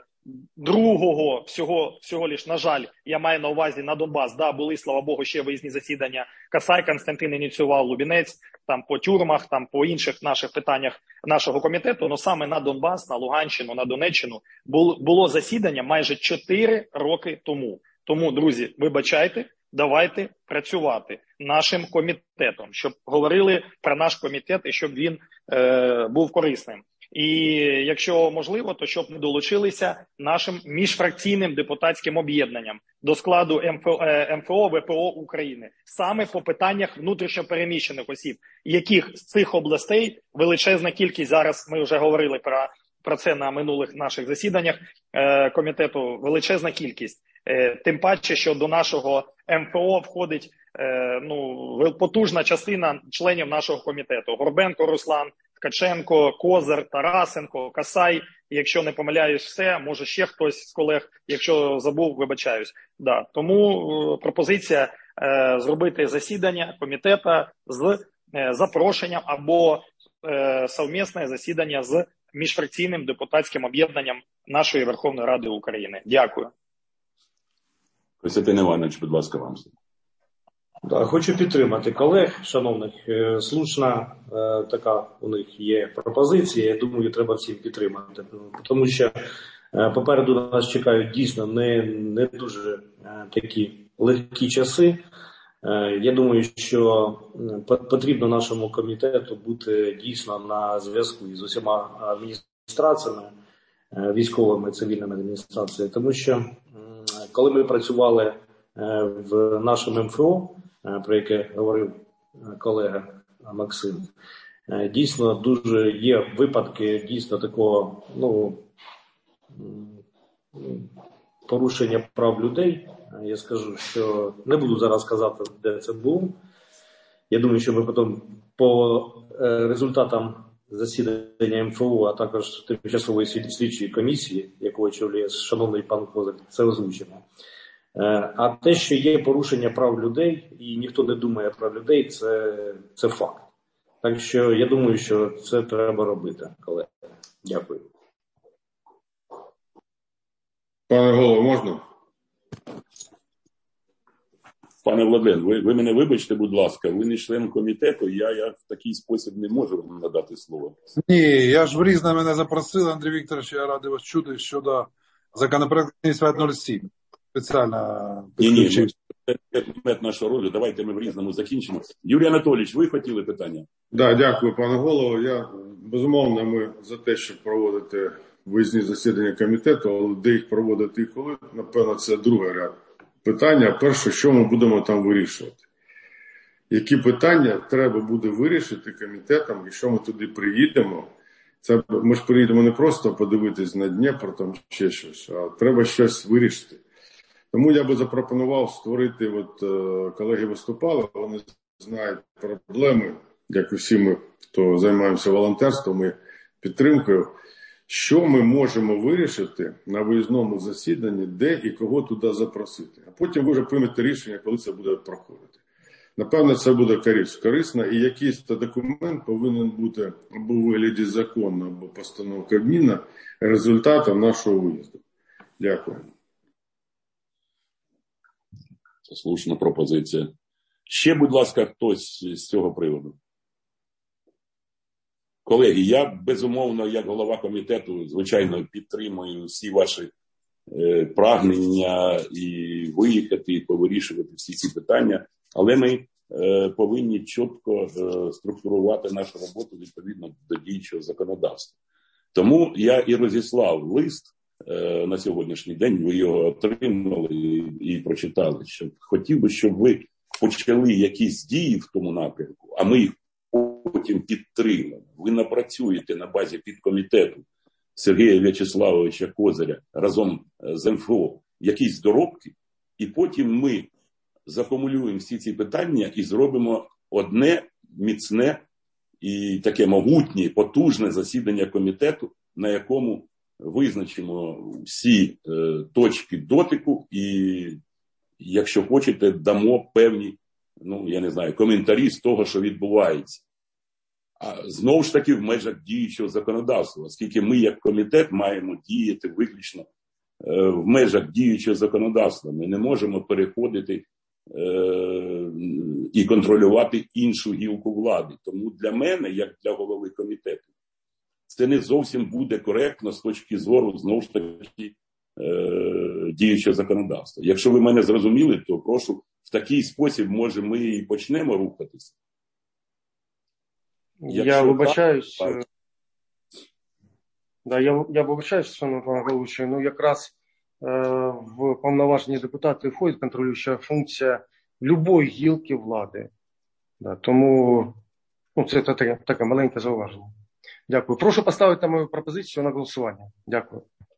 другого, всього, всього лиш, на жаль, я маю на увазі на Донбас, да, були, слава Богу, ще виїзні засідання, Касай Константин ініціював, Лубінець, там по тюрмах, там по інших наших питаннях нашого комітету, але саме на Донбас, на Луганщину, на Донеччину було, було засідання майже чотири роки тому. Тому, друзі, вибачайте, давайте працювати нашим комітетом, щоб говорили про наш комітет і щоб він е, був корисним. І якщо можливо, то щоб ми долучилися нашим міжфракційним депутатським об'єднанням до складу ем еф о, ве пе о України. Саме по питаннях внутрішньопереміщених осіб, яких з цих областей величезна кількість, зараз ми вже говорили про, про це на минулих наших засіданнях е, комітету, величезна кількість. Е, тим паче, що до нашого ем еф о входить е, ну, потужна частина членів нашого комітету. Горбенко Руслан, Ткаченко, Козир, Тарасенко, Касай, якщо не помиляюсь все, може ще хтось з колег, якщо забув, вибачаюсь. Да. Тому е, пропозиція е, зробити засідання комітету з е, запрошенням або е, совмісне засідання з міжфракційним депутатським об'єднанням нашої Верховної Ради України. Дякую. Костянтин Іванович, будь ласка, вам. Да, хочу підтримати колег, шановних. Слушна е, така у них є пропозиція, я думаю, треба всім підтримати. Тому що е, попереду нас чекають дійсно не, не дуже е, такі легкі часи. Е, я думаю, що потрібно нашому комітету бути дійсно на зв'язку із усіма адміністраціями, е, військовими, цивільними адміністраціями. Тому що е, коли ми працювали е, в нашому ем еф о, про яке говорив колега Максим, дійсно дуже є випадки дійсно такого, ну, порушення прав людей. Я скажу, що не буду зараз казати, де це було. Я думаю, що ми потім по результатам засідання ем еф о, а також тимчасової слідчої комісії, яку очолює шановний пан Козак, це озвучимо. А те, що є порушення прав людей, і ніхто не думає про людей, це, це факт. Так що я думаю, що це треба робити, колеги. Дякую. Пане голово, можна? Пане Владлен, ви, ви мене вибачте, будь ласка, ви не член комітету, я, я в такий спосіб не можу вам надати слово. Ні, я ж в Різне мене запросили, Андрій Вікторович, я радий вас чути щодо законопроекту сімдесят п'ять нуль сім. Спеціально підключив. Ні, ні, це предмет нашого ролю, давайте ми в Різному закінчимо. Юрій Анатолійович, ви хотіли питання? Да, дякую, пане голово. Я, безумовно, ми за те, щоб проводити виїзні засідання комітету, але де їх проводити і коли, напевно, це другий ряд питання. Перше, що ми будемо там вирішувати? Які питання треба буде вирішити комітетам, якщо ми туди приїдемо? Це, ми ж приїдемо не просто подивитись на Дніпро, там ще щось, а треба щось вирішити. Тому я би запропонував створити, от колеги виступали, вони знають проблеми, як і всі ми, хто займаємося волонтерством і підтримкою, що ми можемо вирішити на виїзному засіданні, де і кого туди запросити. А потім ви вже приймете рішення, коли це буде проходити. Напевно, це буде корисно, і якийсь документ повинен бути або у вигляді закону, або постанови Кабміну результатом нашого виїзду. Дякую. Це слушна пропозиція. Ще, будь ласка, хтось з цього приводу. Колеги, я, безумовно, як голова комітету, звичайно, підтримую всі ваші е, прагнення і виїхати, і повирішувати всі ці питання, але ми е, повинні чітко е, структурувати нашу роботу відповідно до діючого законодавства. Тому я і розіслав лист е, на сьогоднішній день, ви його отримали і, і прочитали, що хотів би, щоб ви почали якісь дії в тому напрямку, а ми їх потім підтримаємо. Ви напрацюєте на базі підкомітету Сергія В'ячеславовича Козиря разом з ем еф о якісь доробки, і потім ми закумулюємо всі ці питання і зробимо одне міцне і таке могутнє, потужне засідання комітету, на якому визначимо всі е, точки дотику і, якщо хочете, дамо певні, ну, я не знаю, коментарі з того, що відбувається. А знову ж таки в межах діючого законодавства, оскільки ми як комітет маємо діяти виключно е, в межах діючого законодавства. Ми не можемо переходити е, і контролювати іншу гілку влади. Тому для мене, як для голови комітету, це не зовсім буде коректно з точки зору, знову ж таки, е, діючого законодавства. Якщо ви мене зрозуміли, то прошу, в такий спосіб, може, ми і почнемо рухатися. Якщо я вибачаюсь, так, да, я, я вибачаюсь, шановний пане головуючий, ну якраз е, в повноваження депутатів входить контролююча функція любої гілки влади. Да, тому ну, це таке, таке маленьке зауваження. Дякую. Прошу поставити мою пропозицію на голосування. Дякую.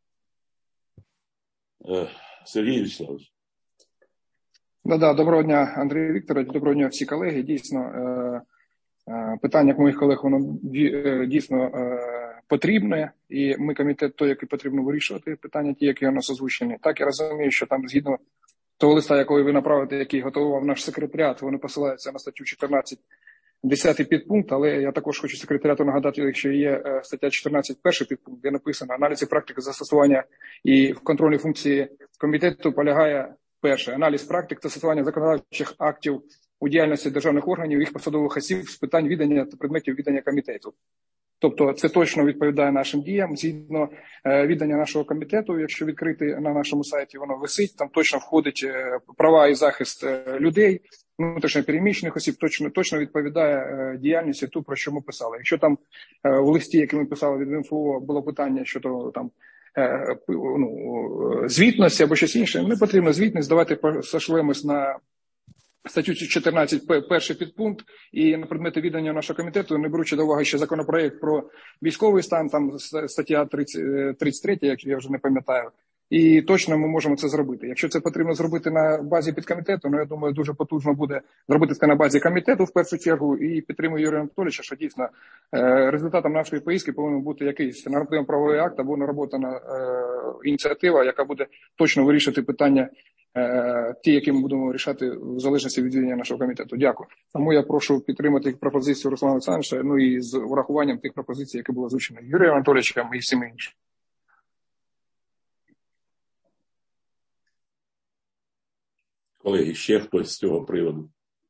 Е, Сергій Вячеславович. Да, да, доброго дня, Андрій Вікторович, доброго дня всі колеги. Дійсно, е, е, питання як моїх колег, воно дійсно е, потрібне, і ми комітет той, який потрібно вирішувати питання, ті, які у нас озвучені. Так, я розумію, що там згідно того листа, який ви направите, який готував наш секретаріат, вони посилаються на статтю чотирнадцять десятий підпункт, але я також хочу секретаріату нагадати, якщо є стаття чотирнадцять, перший підпункт, де написано аналіз і практики застосування і контрольні функції комітету полягає перше. Аналіз практик та застосування законодавчих актів у діяльності державних органів, їх посадових осіб з питань відання та предметів відання комітету. Тобто це точно відповідає нашим діям. Згідно е, віддання нашого комітету, якщо відкрити на нашому сайті, воно висить, там точно входить е, права і захист е, людей, внутрішньо переміщених осіб, точно, точно відповідає е, діяльності ту, про що ми писали. Якщо там е, в листі, який ми писали від МФО, було питання щодо там е, ну, звітності або щось інше, не потрібно звітність, давайте сошлемось на статтю чотирнадцять, перший підпункт, і на предмети відання нашого комітету, не беручи до уваги ще законопроект про військовий стан, там стаття тридцять, тридцять три, як я вже не пам'ятаю, і точно ми можемо це зробити. Якщо це потрібно зробити на базі підкомітету, ну, я думаю, дуже потужно буде зробити це на базі комітету в першу чергу, і підтримую Юрія Анатолійовича, що дійсно е, результатом нашої поїздки повинен бути якийсь нормативно-правовий акт або нароботана е, ініціатива, яка буде точно вирішити питання ті, які ми будемо вирішати в залежності від відділення нашого комітету. Дякую. Тому я прошу підтримати пропозицію Руслана Олександровича, ну і з урахуванням тих пропозицій, які були озвучені Юрієм Анатолійовичем і всіми іншими. Колеги, ще хтось з цього приводу?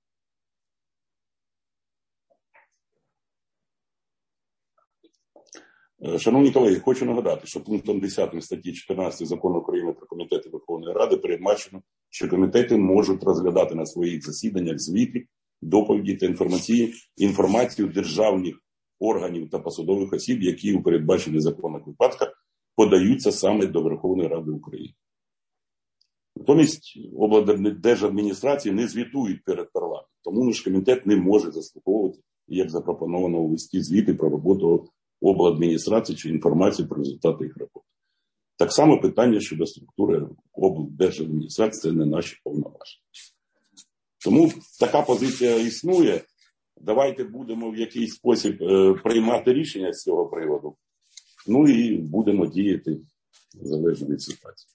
Шановні колеги, хочу нагадати, що пунктом десятим статті чотирнадцять Закону України про комітети Верховної Ради передбачено, що комітети можуть розглядати на своїх засіданнях звіти, доповіді та інформації, інформацію державних органів та посадових осіб, які у передбачених законних випадках подаються саме до Верховної Ради України. Натомість облдержадміністрації не звітують перед парламентом, тому наш комітет не може заслуховувати, як запропоновано у листі, звіти про роботу обладміністрації чи інформацію про результати їх роботи. Так само питання щодо структури облдержадміністрації – це не наші повноваження. Тому така позиція існує. Давайте будемо в якийсь спосіб е, приймати рішення з цього приводу. Ну і будемо діяти залежно від ситуації.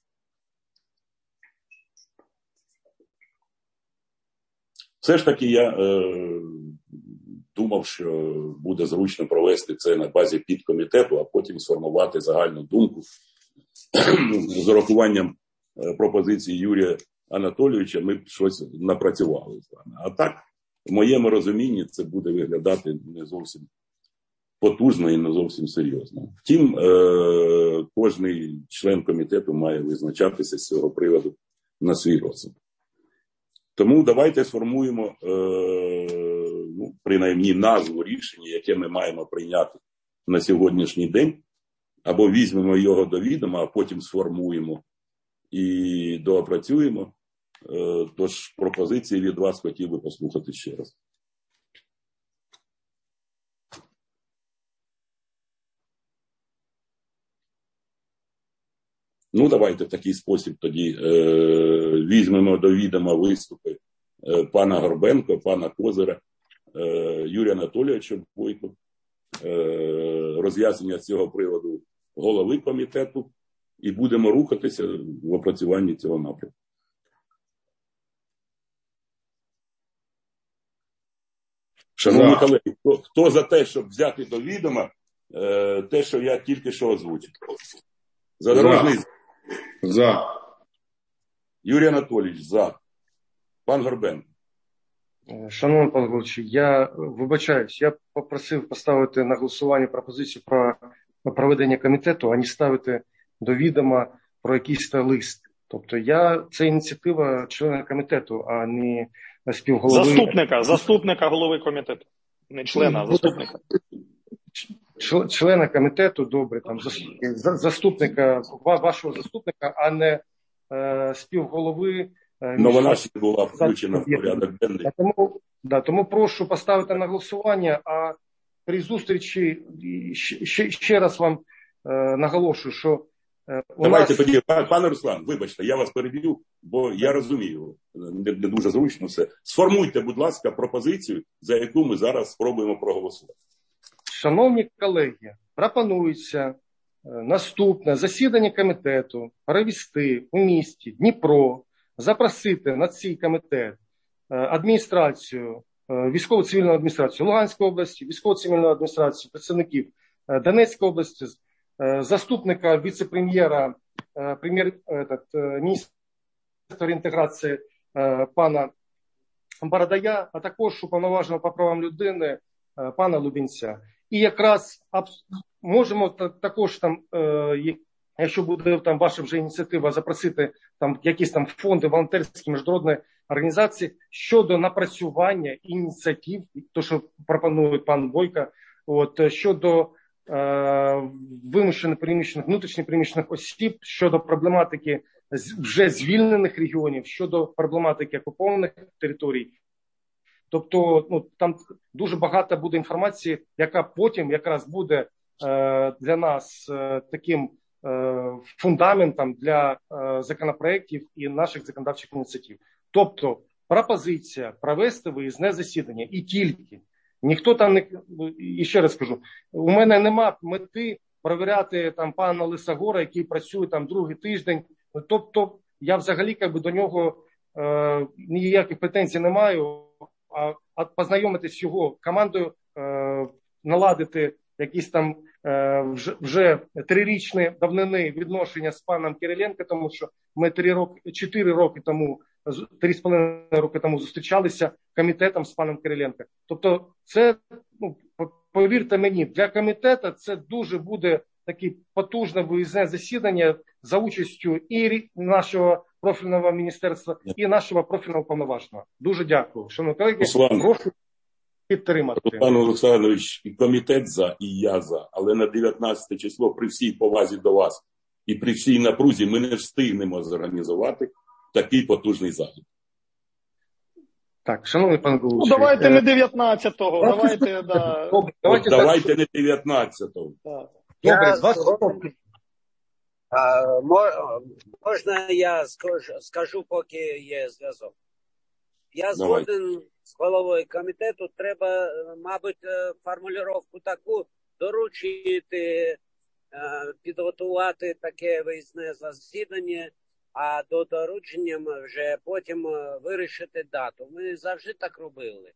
Все ж таки я е, думав, що буде зручно провести це на базі підкомітету, а потім сформувати загальну думку з урахуванням пропозиції Юрія Анатолійовича. Ми б щось напрацювали з вами. А так, в моєму розумінні, це буде виглядати не зовсім потужно і не зовсім серйозно. Втім, е- кожний член комітету має визначатися з цього приводу на свій розсуд. Тому давайте сформуємо, е, ну, принаймні назву рішення, яке ми маємо прийняти на сьогоднішній день, або візьмемо його до відома, а потім сформуємо і доопрацюємо. Е, тож пропозиції від вас хотів би послухати ще раз. Ну, давайте в такий спосіб тоді е, візьмемо до відома виступи е, пана Горбенко, пана Козира, е, Юрія Анатолійовича Бойко, е, роз'яснення з цього приводу голови комітету, і будемо рухатися в опрацюванні цього напрямку. Шановні колеги, хто, хто за те, щоб взяти до відома е, те, що я тільки що озвучив? Задорожний за. За. Юрій Анатолійович, за. Пан Горбенко. Шановний пан Голович, я вибачаюсь, я попросив поставити на голосування пропозицію про проведення комітету, а не ставити до відома про якийсь лист. Тобто я, це ініціатива члена комітету, а не співголови. Заступника, заступника голови комітету. Не члена, а заступника. Члена комітету, добре, там, заступника, вашого заступника, а не е, співголови. Е, ну, вона ж була включена в порядок денний. Тому, да, тому прошу поставити на голосування, а при зустрічі ще, ще раз вам е, наголошую, що е, у Давайте нас... тоді, пане Руслан, вибачте, я вас переб'ю, бо я розумію, не, не дуже зручно все. Сформуйте, будь ласка, пропозицію, за яку ми зараз спробуємо проголосувати. Шановні колеги, пропонується наступне засідання комітету провести у місті Дніпро, запросити на цей комітет адміністрацію військово-цивільну адміністрацію Луганської області, військово-цивільну адміністрацію представників Донецької області, заступника віце-прем'єра, прем'єр, міністра інтеграції пана Бородая, а також уповноваженого по правам людини пана Лубінця. І якраз можемо також там, якщо буде там ваша вже ініціатива, запросити там якісь там фонди, волонтерські, міжнародні організації щодо напрацювання ініціатив, то, що пропонує пан Бойко, от, щодо е, вимушено переміщених, внутрішньо переміщених осіб, щодо проблематики вже звільнених регіонів, щодо проблематики окупованих територій. Тобто, ну, там дуже багато буде інформації, яка потім якраз буде е, для нас е, таким е, фундаментом для е, законопроєктів і наших законодавчих ініціатив. Тобто, пропозиція провести виїзне засідання і тільки. Ніхто там не, і ще раз скажу, у мене нема мети перевіряти там пана Лисогора, який працює там другий тиждень. Тобто, я взагалі якби до нього е, ніяких претензій не маю, а, а познайомитись з його командою, е, наладити якісь там е, вже, вже трирічні давнини відношення з паном Кириленко, тому що ми три роки, чотири роки тому, три з половиною роки тому зустрічалися комітетом з паном Кириленко. Тобто це, ну, повірте мені, для комітету це дуже буде таке потужне виїзне засідання за участю і нашого профільного міністерства, і нашого профільного повноважного. Дуже дякую. Шановні колеги, Руслан, прошу підтримати. Руслан Олександрович, і комітет за, і я за, але на дев'ятнадцяте число при всій повазі до вас і при всій напрузі ми не встигнемо зорганізувати такий потужний захід. Так, шановний пан Головуючий. Ну, давайте не дев'ятнадцятого, давайте, да. Добре, давайте, давайте не дев'ятнадцятого. Добре, з вас... А, можна я скажу, скажу, поки є зв'язок? Я згоден з головою комітету. Треба, мабуть, формулювання таку доручити, підготувати таке виїзне засідання, а до доручення вже потім вирішити дату. Ми завжди так робили.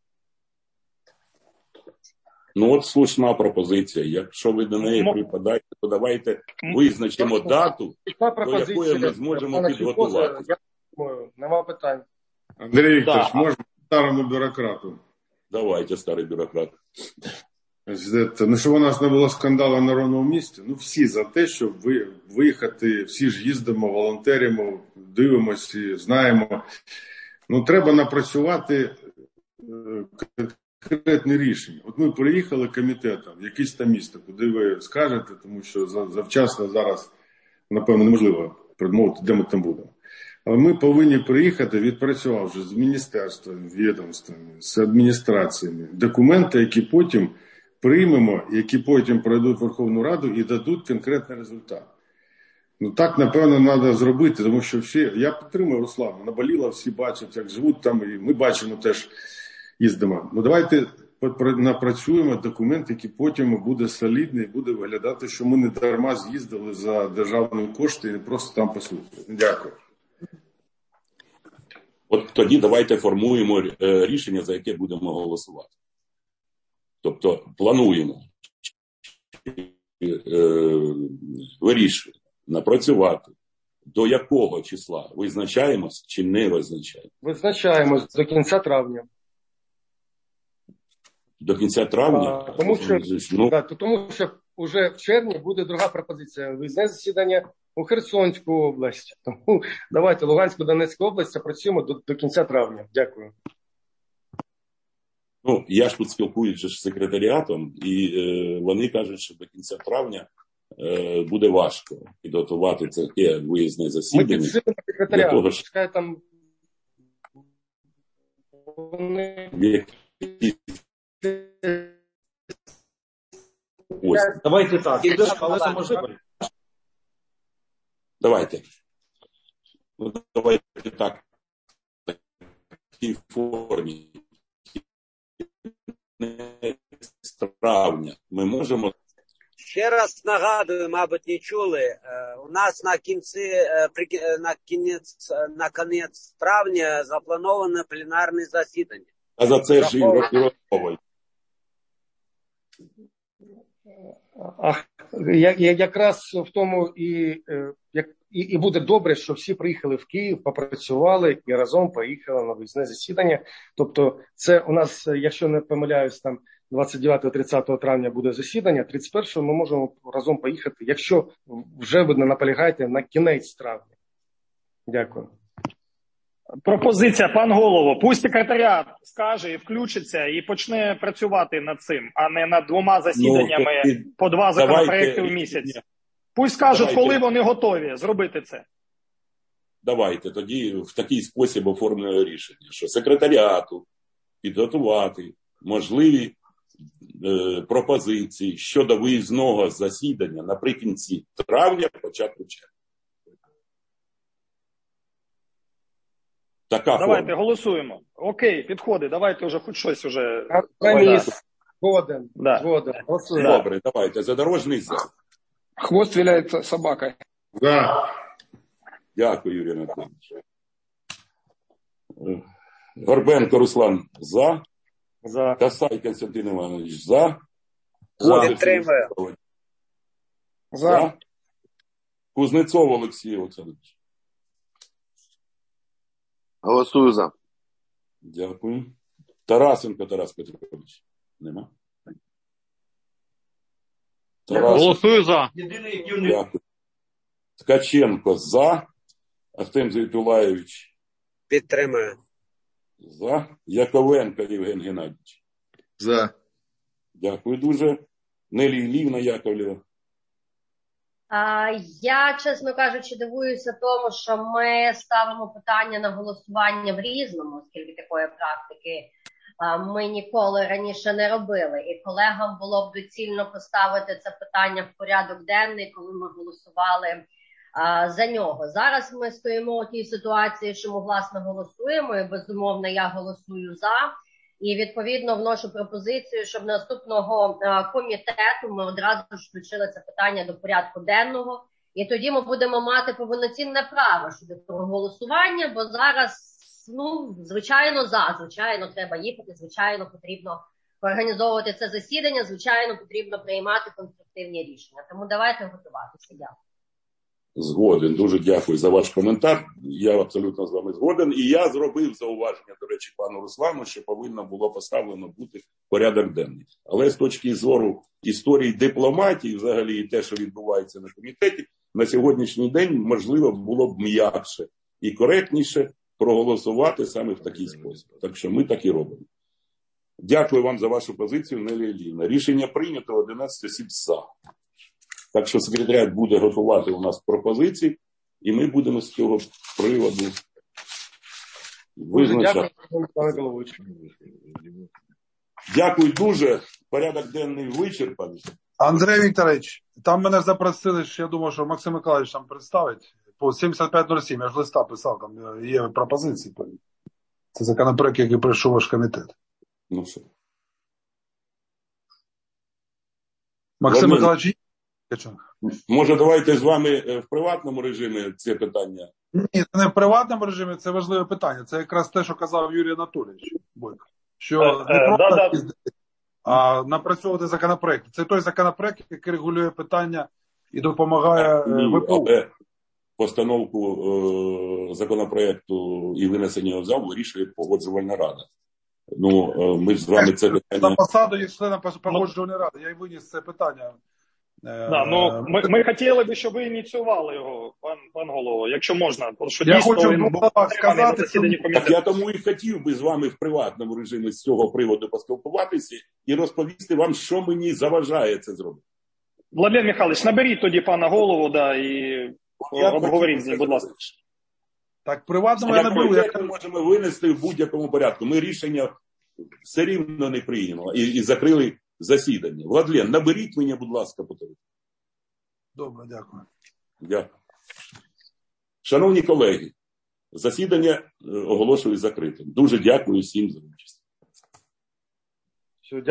Ну от слушна пропозиція. Якщо ви до неї припадаєте, то давайте визначимо дату, до якої ми зможемо підготувати. Я думаю, нема питань. Андрій Вікторович, да. Можна старому бюрократу? Давайте, старий бюрократ. Ну, щоб у нас не було скандалу на ровному місці, ну всі за те, щоб ви, виїхати, всі ж їздимо, волонтеримо, дивимося, знаємо. Ну, треба напрацювати конкретне рішення. От ми приїхали комітетом в якесь там місто, куди ви скажете, тому що завчасно зараз, напевно, неможливо предмовити, де ми там будемо. Але ми повинні приїхати, відпрацювавши з міністерством, відомствами, з адміністраціями, документи, які потім приймемо, які потім пройдуть Верховну Раду і дадуть конкретний результат. Ну так, напевно, треба зробити, тому що всі, я підтримую Руслана, наболіло, всі бачать, як живуть там, і ми бачимо теж, їздимо. Ну давайте напрацюємо документ, який потім буде солідний, буде виглядати, що ми не дарма з'їздили за державні кошти і не просто там послухали. Дякую. От тоді давайте формуємо рішення, за яке будемо голосувати. Тобто плануємо, вирішуємо, напрацювати. До якого числа? Визначаємось чи не визначаємо? Визначаємось до кінця травня. До кінця травня? А, тому, що, ну... да, тому що вже в червні буде друга пропозиція. Виїзне засідання у Херсонську область. Тому давайте Луганську, Донецьку область працюємо до, до кінця травня. Дякую. Ну, я ж тут спілкуюся з секретаріатом, і е, вони кажуть, що до кінця травня е, буде важко підготувати таке виїзне засідання. Ми підсилимо секретаріат. Того, що... Чекає там... Ось. Давайте так. Але це можливо. Давайте. Ну, давайте так. В такій формі. З травня ми можемо... Ще раз нагадую, мабуть, не чули. У нас на кінці, на кінець, на кінець травня заплановане пленарне засідання. А за це ж і розмовою. А, я, я, якраз в тому і, як, і, і буде добре, що всі приїхали в Київ, попрацювали і разом поїхали на виїзне засідання. Тобто це у нас, якщо не помиляюсь, там двадцять дев'ятого - тридцятого травня буде засідання, тридцять першого ми можемо разом поїхати, якщо вже ви не наполягаєте на кінець травня. Дякую. Пропозиція, пан голово, пусть секретаріат скаже і включиться, і почне працювати над цим, а не над двома засіданнями ну, по два законопроекти в місяць. Пусть скажуть, давайте, коли вони готові зробити це. Давайте тоді в такий спосіб оформлено рішення, що секретаріату підготувати можливі е, пропозиції щодо виїзного засідання наприкінці травня, початку червня. Така давайте форма. Голосуємо. Окей, підходить. Давайте вже хоч щось уже. Згоден. Да. Згоден. Добре, давайте. Задорожний зал. Хвост виляється собакою. Да. Дякую, Юрій Анатолійович. Горбенко Руслан за. За. Касай Константин Іванович за. Підтримує. За. За. Кузнецов Олексій Олександрович. Голосую за. Дякую. Тарасенко Тарас Петрович. Нема? Тарасенко. Голосую за. Дякую. Ткаченко за. Ахтем Зайтулаєвич. Підтримує. За. Яковенко Євген Геннадійович. За. Дякую дуже. Нелі Іллівна Яковлєва. Я, чесно кажучи, дивуюся тому, що ми ставимо питання на голосування в Різному, оскільки такої практики ми ніколи раніше не робили. І колегам було б доцільно поставити це питання в порядок денний, коли ми голосували за нього. Зараз ми стоїмо у тій ситуації, що ми, власне, голосуємо, і, безумовно, я голосую за. І, відповідно, вношу пропозицію, щоб наступного комітету ми одразу ж включили це питання до порядку денного. І тоді ми будемо мати повноцінне право щодо того голосування, бо зараз, ну, звичайно, за, звичайно, треба їхати, звичайно, потрібно організовувати це засідання, звичайно, потрібно приймати конструктивні рішення. Тому давайте готуватися. Дякую. Згоден. Дуже дякую за ваш коментар. Я абсолютно з вами згоден. І я зробив зауваження, до речі, пану Руслану, що повинно було поставлено бути порядок денний. Але з точки зору історії дипломатії, взагалі, і те, що відбувається на комітеті, на сьогоднішній день, можливо, було б м'якше і коректніше проголосувати саме в такий спосіб. Так що ми так і робимо. Дякую вам за вашу позицію, Нелі Іллівна. Рішення прийнято, одинадцять осіб за. Так що секретаріат буде готувати у нас пропозиції, і ми будемо з цього приводу визначати. Дякую, Дякую дуже. Порядок денний вичерпаний. Андрій Вікторович, там мене запросили, що я думав, що Максим Миколаївич там представить. По сімдесят п'ять нуль сім, я ж листа писав, там є пропозиції. Це законопроект, який прийшов ваш комітет. Ну все. Максим Миколаївич, може, давайте з вами в приватному режимі це питання? Ні, це не в приватному режимі, це важливе питання. Це якраз те, що казав Юрій Анатолійович Бойко. Що е, не е, просто да, да. а напрацьовувати законопроект. Це той законопроект, який регулює питання і допомагає Ні, ВПУ. Але постановку е, законопроекту і винесення його в зал вирішує Погоджувальна рада. Ну, е, ми з вами це питання... На посаду є члена Погоджувальної ради. Я й виніс це питання. Да, ну, ми, ми хотіли би, щоб ви ініціювали його, пан, пан голово, якщо можна. Що я дійсно хочу він був сказати, засіданні комітету. Так я тому і хотів би з вами в приватному режимі з цього приводу поспілкуватися і розповісти вам, що мені заважає це зробити. Владимир Михайлович, наберіть тоді пана голову, да, і я обговоріть з ним, будь ласка. Так, приватному я не беру. Як ми можемо винести в будь-якому порядку? Ми рішення все рівно не прийняли і, і закрили засідання. Владлен, наберіть мені, будь ласка, по телефону. Добре, дякую. Дякую. Шановні колеги, засідання оголошую закритим. Дуже дякую всім за участь.